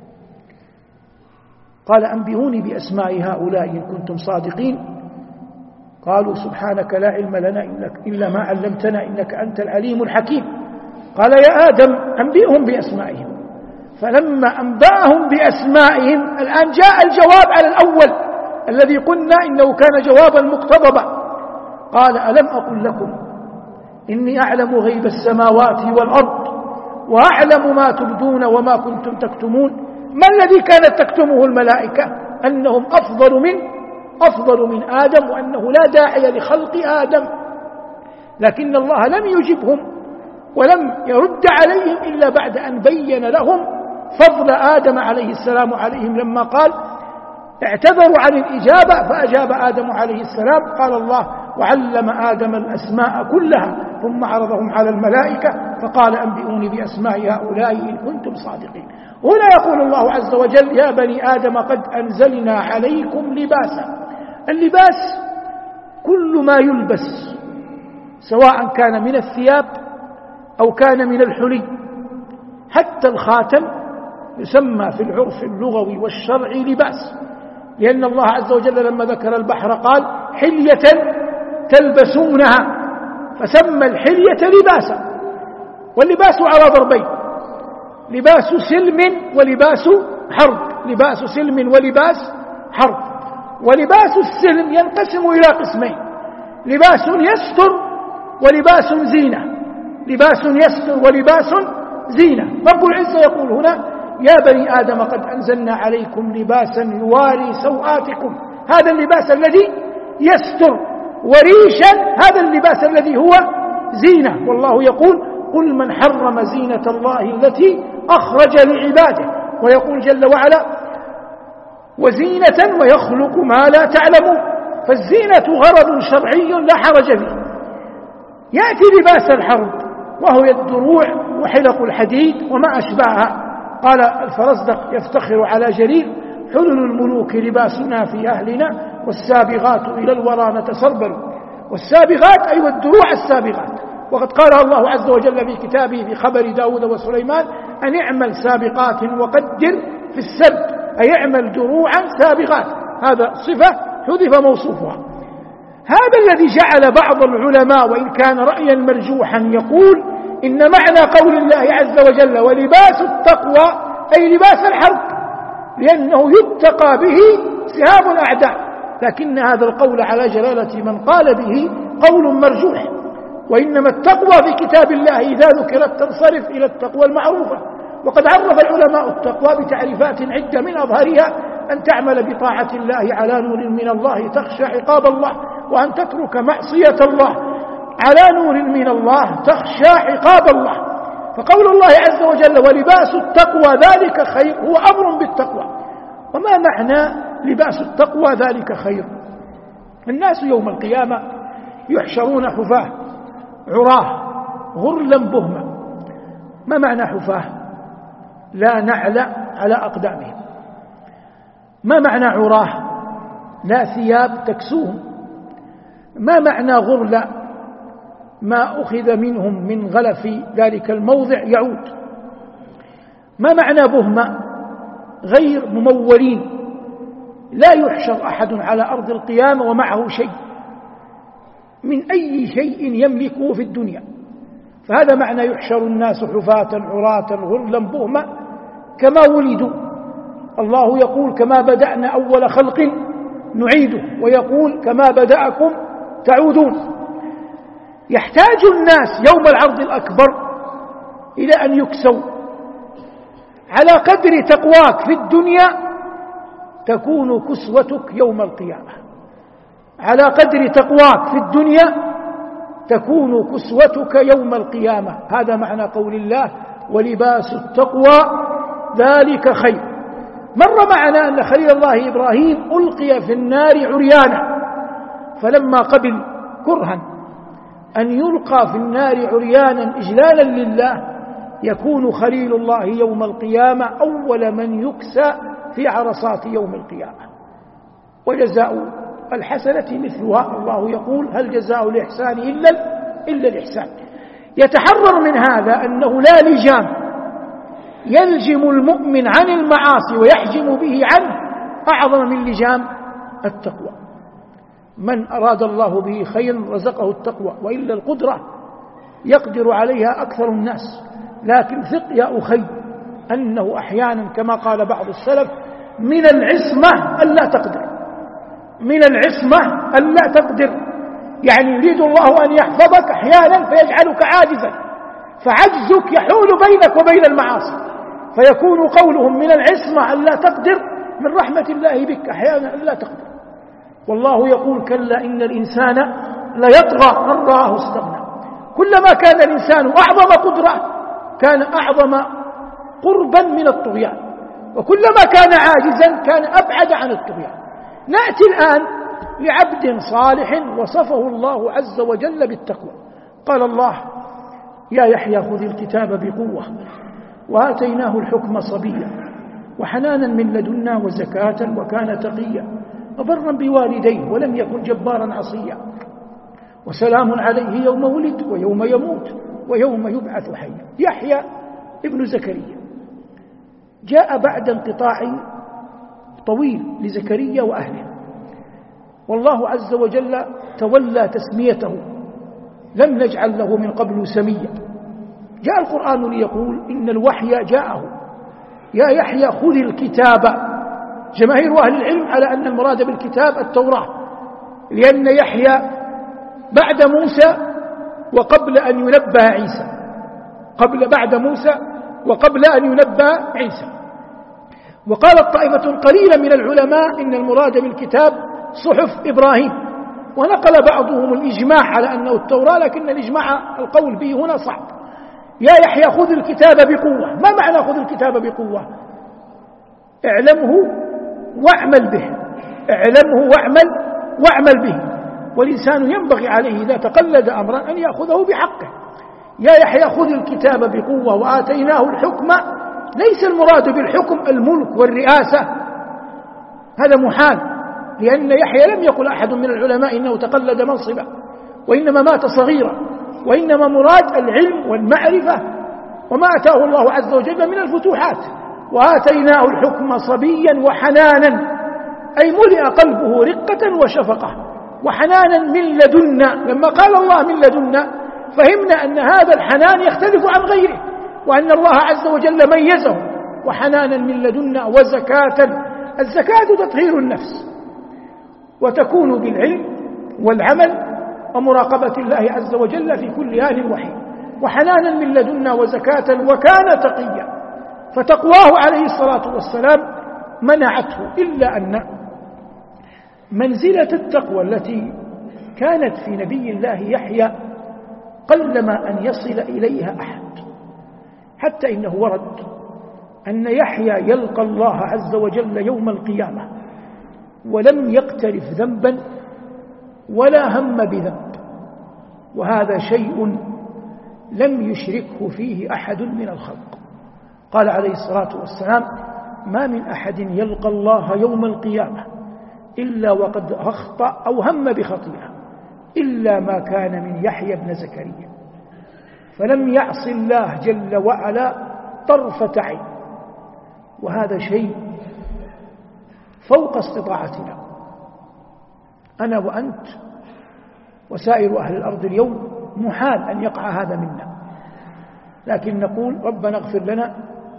قال أنبئوني بأسماء هؤلاء إن كنتم صادقين. قالوا سبحانك لا علم لنا إلا ما علمتنا إنك أنت العليم الحكيم. قال يا آدم أنبئهم بأسمائهم. فلما أنبأهم بأسمائهم الآن جاء الجواب على الأول الذي قلنا إنه كان جوابا مقتضبا. قال ألم أقل لكم إني أعلم غيب السماوات والأرض وأعلم ما تبدون وما كنتم تكتمون. ما الذي كانت تكتمه الملائكة؟ أنهم أفضل من أفضل من آدم، وأنه لا داعي لخلق آدم، لكن الله لم يجبهم ولم يرد عليهم إلا بعد أن بين لهم فضل آدم عليه السلام عليهم، لما قال اعتذروا عن الإجابة فأجاب آدم عليه السلام. قال الله: وعلم آدم الأسماء كلها ثم عرضهم على الملائكة فقال: أنبئوني بأسماء هؤلاء إن كنتم صادقين. هنا يقول الله عز وجل: يا بني آدم قد أنزلنا عليكم لباسا. اللباس كل ما يلبس، سواء كان من الثياب أو كان من الحلي. حتى الخاتم يسمى في العرف اللغوي والشرعي لباس، لأن الله عز وجل لما ذكر البحر قال: حلية تلبسونها، فسمى الحلية لباسا. واللباس على ضربين: لباس سلم ولباس حرب. لباس سلم ولباس حرب. ولباس السلم ينقسم إلى قسمين: لباس يستر ولباس زينة. لباس يستر ولباس زينة. رب العزة يقول هنا: يا بني آدم قد أنزلنا عليكم لباسا يواري سوآتكم. هذا اللباس الذي يستر، وريشا هذا اللباس الذي هو زينة. والله يقول: قل من حرم زينة الله التي أخرج لعباده. ويقول جل وعلا: وزينة ويخلق ما لا تعلمون. فالزينة غرض شرعي لا حرج فيه. يأتي لباس الحرب وهو الدروع وحلق الحديد وما أشبهها. قال الفرزدق يفتخر على جرير: حلل الملوك لباسنا في أهلنا والسابغات إلى الورى نتسربل. والسابغات أي الدروع السابغات. وقد قال الله عز وجل في كتابه في خبر داود وسليمان: أن اعمل سابقات وقدر في السرد، أي اعمل دروعا سابغات. هذا صفة حذف موصوفها. هذا الذي جعل بعض العلماء وإن كان رأيا مرجوحا يقول إن معنى قول الله عز وجل: ولباس التقوى أي لباس الحرب، لأنه يتقى به سهام الأعداء. لكن هذا القول على جلالة من قال به قول مرجوح. وإنما التقوى في كتاب الله إذا ذكرت تنصرف إلى التقوى المعروفة. وقد عرف العلماء التقوى بتعريفات عدة، من أظهرها أن تعمل بطاعة الله على نور من الله تخشى عقاب الله، وأن تترك معصية الله على نور من الله تخشى عقاب الله. فقول الله عز وجل: ولباس التقوى ذلك خير، هو أمر بالتقوى. وما معنى لباس التقوى ذلك خير؟ الناس يوم القيامة يحشرون حفاة عراه غرلا بهما. ما معنى حفاة؟ لا نعل على أقدامهم. ما معنى عراه؟ لا ثياب تكسوهم. ما معنى غرلا؟ ما أخذ منهم من غلف ذلك الموضع يعود. ما معنى بهما؟ غير ممولين، لا يحشر أحد على أرض القيامة ومعه شيء من أي شيء يملكه في الدنيا. فهذا معنى يحشر الناس حفاة عراة غرلا بهما كما ولدوا. الله يقول: كما بدأنا أول خلق نعيده، ويقول: كما بدأكم تعودون. يحتاج الناس يوم العرض الأكبر إلى أن يكسوا على قدر تقواك في الدنيا تكون كسوتك يوم القيامة. على قدر تقواك في الدنيا تكون كسوتك يوم القيامة. هذا معنى قول الله: ولباس التقوى ذلك خير. مر معنا أن خليل الله إبراهيم ألقي في النار عريانا، فلما قبل كرها أن يلقى في النار عريانا إجلالا لله يكون خليل الله يوم القيامة أول من يكسى في عرصات يوم القيامة. وجزاء الحسنة مثلها. الله يقول: هل جزاء الإحسان إلا إلا الإحسان. يتحرر من هذا أنه لا لجام يلجم المؤمن عن المعاصي ويحجم به عنه أعظم من لجام التقوى. من أراد الله به خيرا رزقه التقوى، وإلا القدرة يقدر عليها أكثر الناس. لكن ثق يا أخي أنه أحيانا كما قال بعض السلف: من العصمة أن لا تقدر. من العصمة أن لا تقدر، يعني يريد الله أن يحفظك أحيانا فيجعلك عاجزا، فعجزك يحول بينك وبين المعاصي، فيكون قولهم من العصمة أن لا تقدر من رحمة الله بك أحيانا أن لا تقدر. والله يقول: كلا إن الإنسان ليطغى أن رآه استغنى. كلما كان الإنسان أعظم قدرة كان أعظم قربا من الطغيان، وكلما كان عاجزا كان أبعد عن الطغيان. نأتي الآن لعبد صالح وصفه الله عز وجل بالتقوى. قال الله: يا يحيى خذ الكتاب بقوة وآتيناه الحكم صبيا وحنانا من لدنا وزكاة وكان تقيا وبرا بوالديه ولم يكن جبارا عصيا وسلام عليه يوم ولد ويوم يموت ويوم يبعث حيا. يحيى ابن زكريا جاء بعد انقطاع طويل لزكريا وأهله، والله عز وجل تولى تسميته، لم نجعل له من قبل سميا. جاء القرآن ليقول إن الوحي جاءه: يا يحيى خذ الكتاب. جماهير أهل العلم على أن المراد بالكتاب التوراة، لأن يحيى بعد موسى وقبل أن ينبه عيسى، قبل بعد موسى وقبل أن ينبه عيسى. وقالت طائفة قليلة من العلماء إن المراد بالكتاب صحف إبراهيم، ونقل بعضهم الإجماع على أنه التوراة، لكن الإجماع القول به هنا صعب. يا يحيى خذ الكتاب بقوة. ما معنى خذ الكتاب بقوة؟ اعلمه واعمل به، اعلمه واعمل واعمل به. والإنسان ينبغي عليه إذا تقلد أمرا أن يأخذه بحقه. يا يحيى خذ الكتاب بقوة وآتيناه الحكم، ليس المراد بالحكم الملك والرئاسة، هذا محال، لأن يحيى لم يقل أحد من العلماء إنه تقلد منصبه، وإنما مات صغيرا، وإنما مراد العلم والمعرفة وما أتاه الله عز وجل من الفتوحات. وآتيناه الحكم صبيا وحنانا، أي ملئ قلبه رقة وشفقة، وحنانا من لدنا. لما قال الله من لدنا فهمنا أن هذا الحنان يختلف عن غيره، وأن الله عز وجل ميزه. وحنانا من لدنا وزكاة. الزكاة تطهير النفس، وتكون بالعلم والعمل ومراقبة الله عز وجل في كل آن وحين. وحنانا من لدنا وزكاة وكان تقيا. فتقواه عليه الصلاة والسلام منعته، إلا أن منزلة التقوى التي كانت في نبي الله يحيى قلما أن يصل إليها أحد، حتى إنه ورد أن يحيى يلقى الله عز وجل يوم القيامة ولم يقترف ذنبا ولا هم بذنب، وهذا شيء لم يشركه فيه أحد من الخلق. قال عليه الصلاة والسلام: ما من أحد يلقى الله يوم القيامة إلا وقد أخطأ أو هم بخطيئة إلا ما كان من يحيى بن زكريا، فلم يعص الله جل وعلا طرفة عين، وهذا شيء فوق استطاعتنا أنا وأنت وسائر أهل الأرض اليوم. محال أن يقع هذا منا، لكن نقول: ربنا اغفر لنا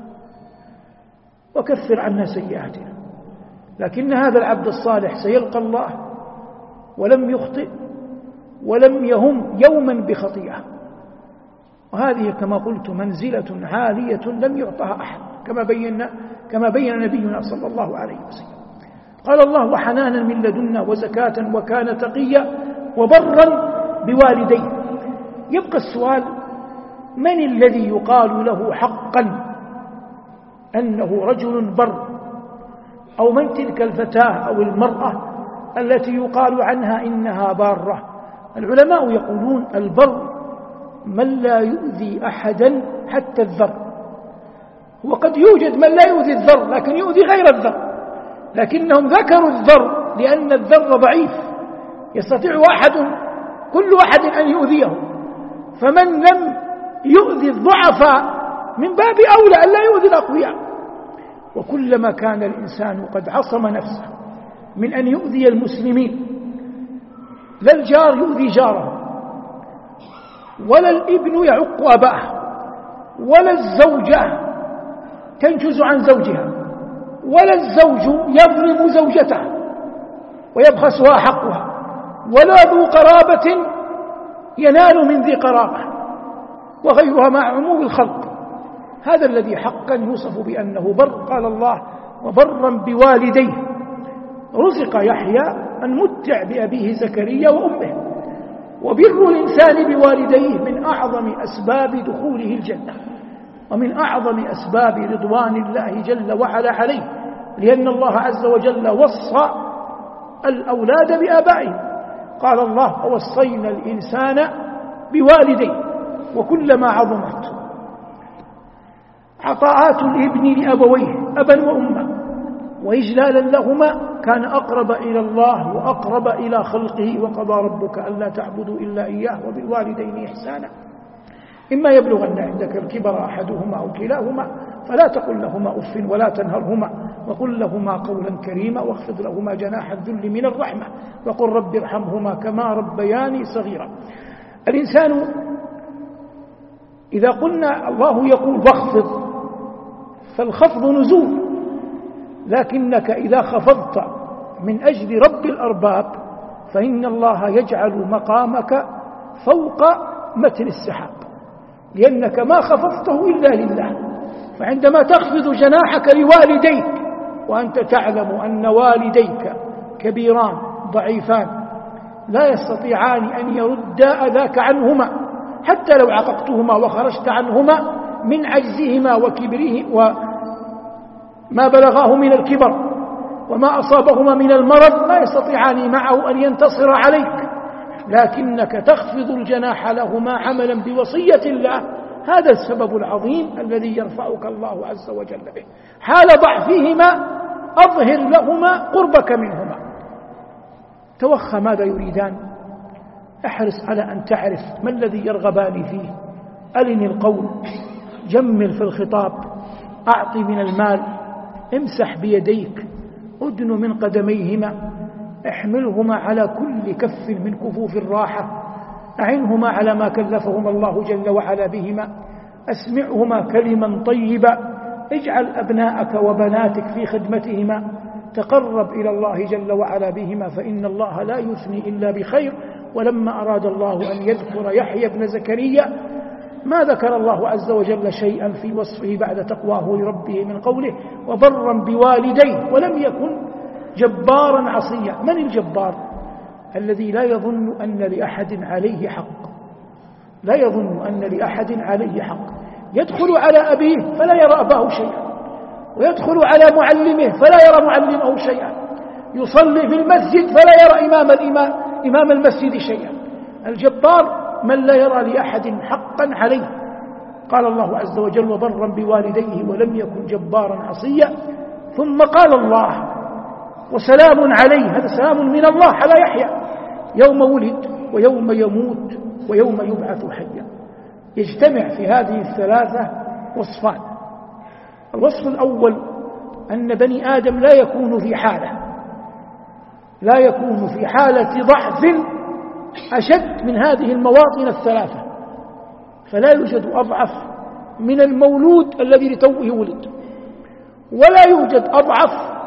وكفر عنا سيئاتنا. لكن هذا العبد الصالح سيلقى الله ولم يخطئ ولم يهم يوما بخطيئة، وهذه كما قلت منزلة عالية لم يعطها أحد، كما بينا كما بين نبينا صلى الله عليه وسلم. قال الله: وحنانا من لدنا وزكاة وكان تقيا وبرا بوالديه. يبقى السؤال: من الذي يقال له حقا أنه رجل بر، أو من تلك الفتاة أو المرأة التي يقال عنها إنها بارة؟ العلماء يقولون: البر من لا يؤذي أحدا حتى الذر. وقد يوجد من لا يؤذي الذر لكن يؤذي غير الذر، لكنهم ذكروا الذر لأن الذر ضعيف يستطيع واحد كل واحد أن يؤذيه، فمن لم يؤذي الضعفاء من باب أولى أن لا يؤذي الأقوياء. وكلما كان الإنسان قد عصم نفسه من أن يؤذي المسلمين، لا الجار يؤذي جاره، ولا الابن يعق أباه، ولا الزوجة تنجز عن زوجها، ولا الزوج يظلم زوجته ويبخسها حقها، ولا ذو قرابة ينال من ذي قرابة، وغيرها مع عموم الخلق. هذا الذي حقا يوصف بأنه بر. قال الله: وبرا بوالديه. رزق يحيى أن متع بأبيه زكريا وأمه، وبر الإنسان بوالديه من أعظم أسباب دخوله الجنة، ومن أعظم أسباب رضوان الله جل وعلا عليه، لأن الله عز وجل وصى الأولاد بآبائهم. قال الله: ووصينا الإنسان بوالديه. وكلما عظمت عطاءات الابن لأبويه أبا وأما وإجلالا لهما كان أقرب إلى الله وأقرب إلى خلقه. وقضى ربك ألا تعبدوا إلا إياه وبالوالدين إحسانا إما يبلغن عندك الكبر أحدهما أو كلاهما فلا تقل لهما أف ولا تنهرهما وقل لهما قولا كريما واخفض لهما جناح الذل من الرحمة وقل رب ارحمهما كما ربياني صغيرا. الإنسان إذا قلنا الله يقول واخفض فالخفض نزول، لكنك إذا خفضت من أجل رب الأرباب فإن الله يجعل مقامك فوق متن السحاب، لأنك ما خفضته إلا لله. فعندما تخفض جناحك لوالديك وأنت تعلم أن والديك كبيران ضعيفان لا يستطيعان أن يردا أذاك عنهما حتى لو عققتهما وخرجت عنهما من عجزهما وكبره وما بلغاه من الكبر وما أصابهما من المرض لا يستطيعان معه أن ينتصر عليك، لكنك تخفض الجناح لهما عملا بوصية الله. هذا السبب العظيم الذي يرفعك الله عز وجل به. حال ضعفهما أظهر لهما قربك منهما. توخى ماذا يريدان، احرص على أن تعرف ما الذي يرغبان فيه، ألن القول، جمل في الخطاب، أعطي من المال، امسح بيديك، أدن من قدميهما، احملهما على كل كف من كفوف الراحة، أعنهما على ما كلفهما الله جل وعلا بهما، أسمعهما كلما طيبا، اجعل أبناءك وبناتك في خدمتهما، تقرب إلى الله جل وعلا بهما فإن الله لا يثني إلا بخير. ولما أراد الله أن يذكر يحيى بن زكريا ما ذكر الله عز وجل شيئا في وصفه بعد تقواه لربه من قوله وبرا بوالديه، ولم يكن جبارا عصيا. من الجبار؟ الذي لا يظن أن لأحد عليه حق، لا يظن أن لأحد عليه حق، يدخل على أبيه فلا يرى أباه شيئا، ويدخل على معلمه فلا يرى معلمه شيئا، يصلي في المسجد فلا يرى إمام الإمام إمام المسجد شيئا. الجبار من لا يرى لأحد حقا عليه. قال الله عز وجل وبرا بوالديه ولم يكن جبارا عصيا. ثم قال الله وسلام عليه، هذا سلام من الله على يحيى يوم ولد ويوم يموت ويوم يبعث حيا. يجتمع في هذه الثلاثة وصفان. الوصف الأول أن بني آدم لا يكون في حالة لا يكون في حالة ضعف أشد من هذه المواطن الثلاثة، فلا يوجد أضعف من المولود الذي لتوه ولد، ولا يوجد أضعف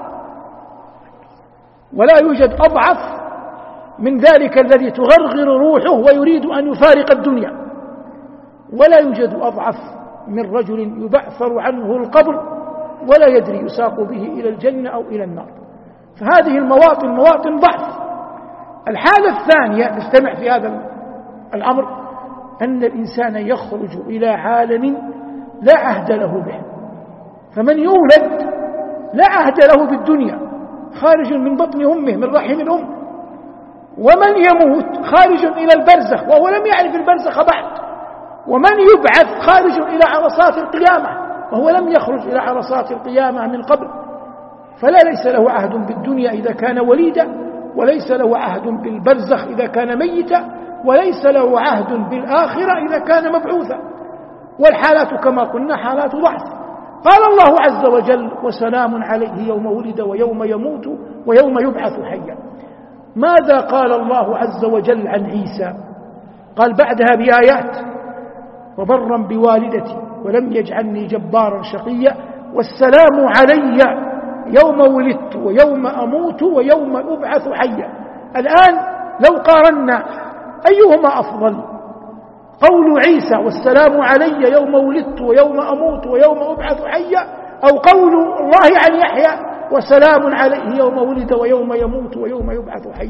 ولا يوجد أضعف من ذلك الذي تغرغر روحه ويريد أن يفارق الدنيا، ولا يوجد أضعف من رجل يبعثر عنه القبر ولا يدري يساق به إلى الجنة أو إلى النار. فهذه المواطن مواطن ضعف. الحالة الثانية تجتمع في هذا الأمر أن الإنسان يخرج إلى عالم لا عهد له به. فمن يولد لا عهد له بالدنيا، خارج من بطن أمه من رحم الأم، ومن يموت خارج إلى البرزخ وهو لم يعرف البرزخ بعد، ومن يبعث خارج إلى عرصات القيامة وهو لم يخرج إلى عرصات القيامة من قبل. فلا ليس له عهد بالدنيا إذا كان وليدا، وليس له عهد بالبرزخ إذا كان ميتا، وليس له عهد بالآخرة إذا كان مبعوثا. والحالات كما قلنا حالات ضعف. قال الله عز وجل وسلام عليه يوم ولد ويوم يموت ويوم يبعث حيا. ماذا قال الله عز وجل عن عيسى؟ قال بعدها بآيات وبرا بوالدتي ولم يجعلني جبارا شقيا والسلام علي يوم ولدت ويوم أموت ويوم أبعث حيا. الآن لو قارنا أيهما أفضل، قول عيسى والسلام علي يوم ولدت ويوم أموت ويوم أبعث حيا، أو قول الله عن يحيى وسلام عليه يوم ولد ويوم يموت ويوم يبعث حيا؟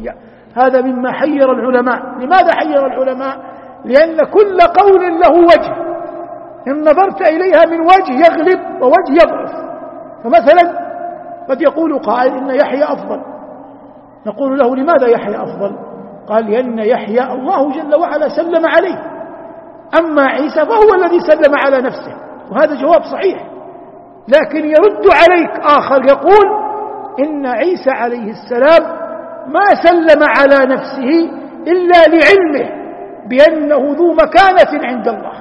هذا مما حير العلماء. لماذا حير العلماء؟ لأن كل قول له وجه، إن نظرت إليها من وجه يغلب ووجه يضعف. فمثلا قد يقول قائل إن يحيى أفضل، نقول له لماذا يحيى أفضل؟ قال لأن يحيى الله جل وعلا سلم عليه، أما عيسى فهو الذي سلم على نفسه، وهذا جواب صحيح. لكن يرد عليك آخر يقول إن عيسى عليه السلام ما سلم على نفسه إلا لعلمه بأنه ذو مكانة عند الله،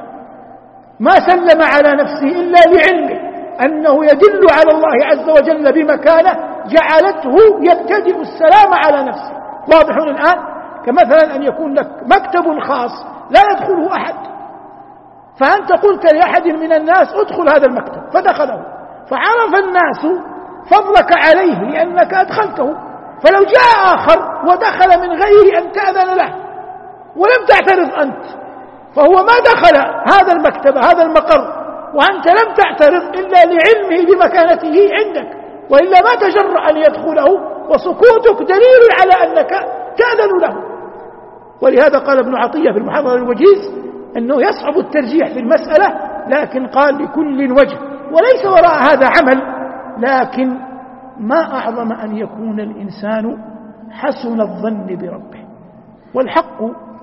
ما سلم على نفسه إلا لعلمه أنه يدل على الله عز وجل بمكانة جعلته يبتدئ السلام على نفسه. واضح الآن؟ كمثلا أن يكون لك مكتب خاص لا يدخله أحد، فأنت قلت لأحد من الناس ادخل هذا المكتب فدخله، فعرف الناس فضلك عليه لأنك أدخلته. فلو جاء آخر ودخل من غير أن تأذن له ولم تعترض أنت، فهو ما دخل هذا المكتب هذا المقر وأنت لم تعترض إلا لعلمه بمكانته عندك، وإلا ما تجرأ أن يدخله، وسكوتك دليل على أنك تأذن له. ولهذا قال ابن عطية في المحرر الوجيز أنه يصعب الترجيح في المسألة، لكن قال لكل وجه، وليس وراء هذا عمل، لكن ما أعظم أن يكون الإنسان حسن الظن بربه. والحق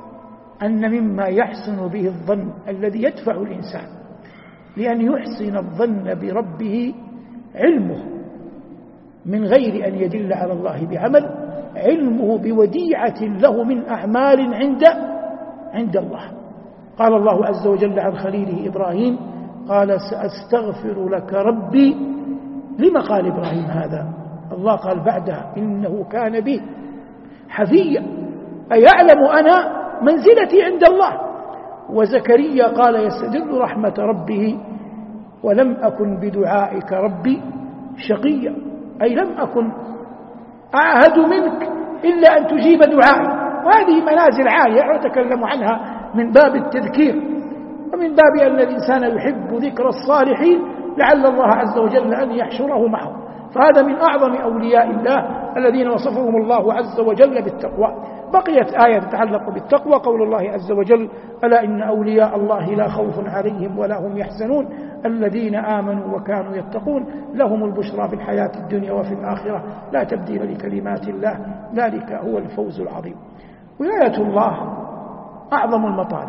أن مما يحسن به الظن الذي يدفع الإنسان لأن يحسن الظن بربه علمه من غير أن يدل على الله بعمل، علمه بوديعة له من أعمال عند عند الله. قال الله عز وجل عن خليله إبراهيم قال سأستغفر لك ربي. لما قال إبراهيم هذا؟ الله قال بعدها إنه كان بي حفيا، أيعلم أنا منزلتي عند الله. وزكريا قال يستدل رحمة ربه ولم أكن بدعائك ربي شقيا، أي لم أكن أعهد منك إلا أن تجيب دعائي. وهذه منازل عالية أتكلم عنها من باب التذكير، ومن باب أن الإنسان يحب ذكر الصالحين لعل الله عز وجل أن يحشره معه. فهذا من أعظم أولياء الله الذين وصفهم الله عز وجل بالتقوى. بقيت آية تتعلق بالتقوى، قول الله عز وجل ألا إن أولياء الله لا خوف عليهم ولا هم يحزنون الذين آمنوا وكانوا يتقون لهم البشرى في الحياة الدنيا وفي الآخرة لا تبديل لكلمات الله ذلك هو الفوز العظيم. ولاية الله أعظم المطالب،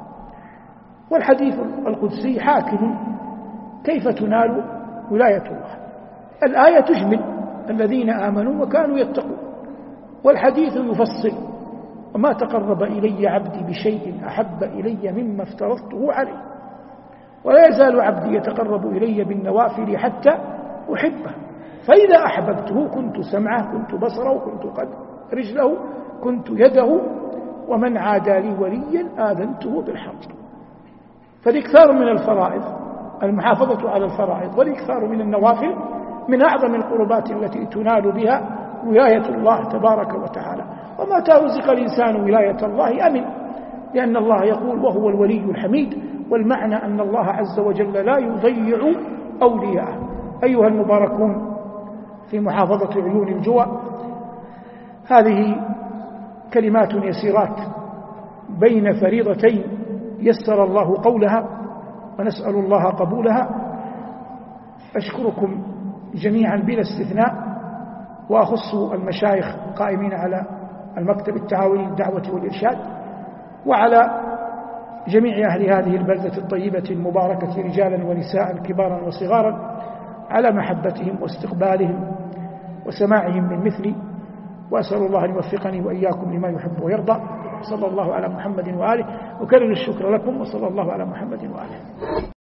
والحديث القدسي حاكم كيف تنال ولاية الله. الآية تجمل الذين آمنوا وكانوا يتقون، والحديث يفصل وما تقرب إلي عبدي بشيء أحب إلي مما افترضته عليه، ولا يزال عبدي يتقرب إلي بالنوافل حتى أحبه، فإذا أحببته كنت سمعه كنت بصره كنت قد رجله كنت يده، ومن عادى لي وليا آذنته بالحرب. فالإكثار من الفرائض، المحافظة على الفرائض والإكثار من النوافل من أعظم القربات التي تنال بها ولاية الله تبارك وتعالى. ومتى رزق الإنسان ولاية الله أمن، لأن الله يقول وهو الولي الحميد، والمعنى أن الله عز وجل لا يضيع أولياءه. أيها المباركون في محافظة عيون الجوى، هذه كلمات يسيرات بين فريضتين يسر الله قولها ونسأل الله قبولها. أشكركم جميعا بلا استثناء، وأخص المشايخ قائمين على المكتب التعاوني للدعوة والإرشاد، وعلى جميع أهل هذه البلدة الطيبة المباركة رجالا ونساء كبارا وصغارا على محبتهم واستقبالهم وسماعهم من مثلي، وأسأل الله أن يوفقني وإياكم لما يحب ويرضى. صلى الله على محمد وآله، وكرر الشكر لكم، وصلى الله على محمد وآله.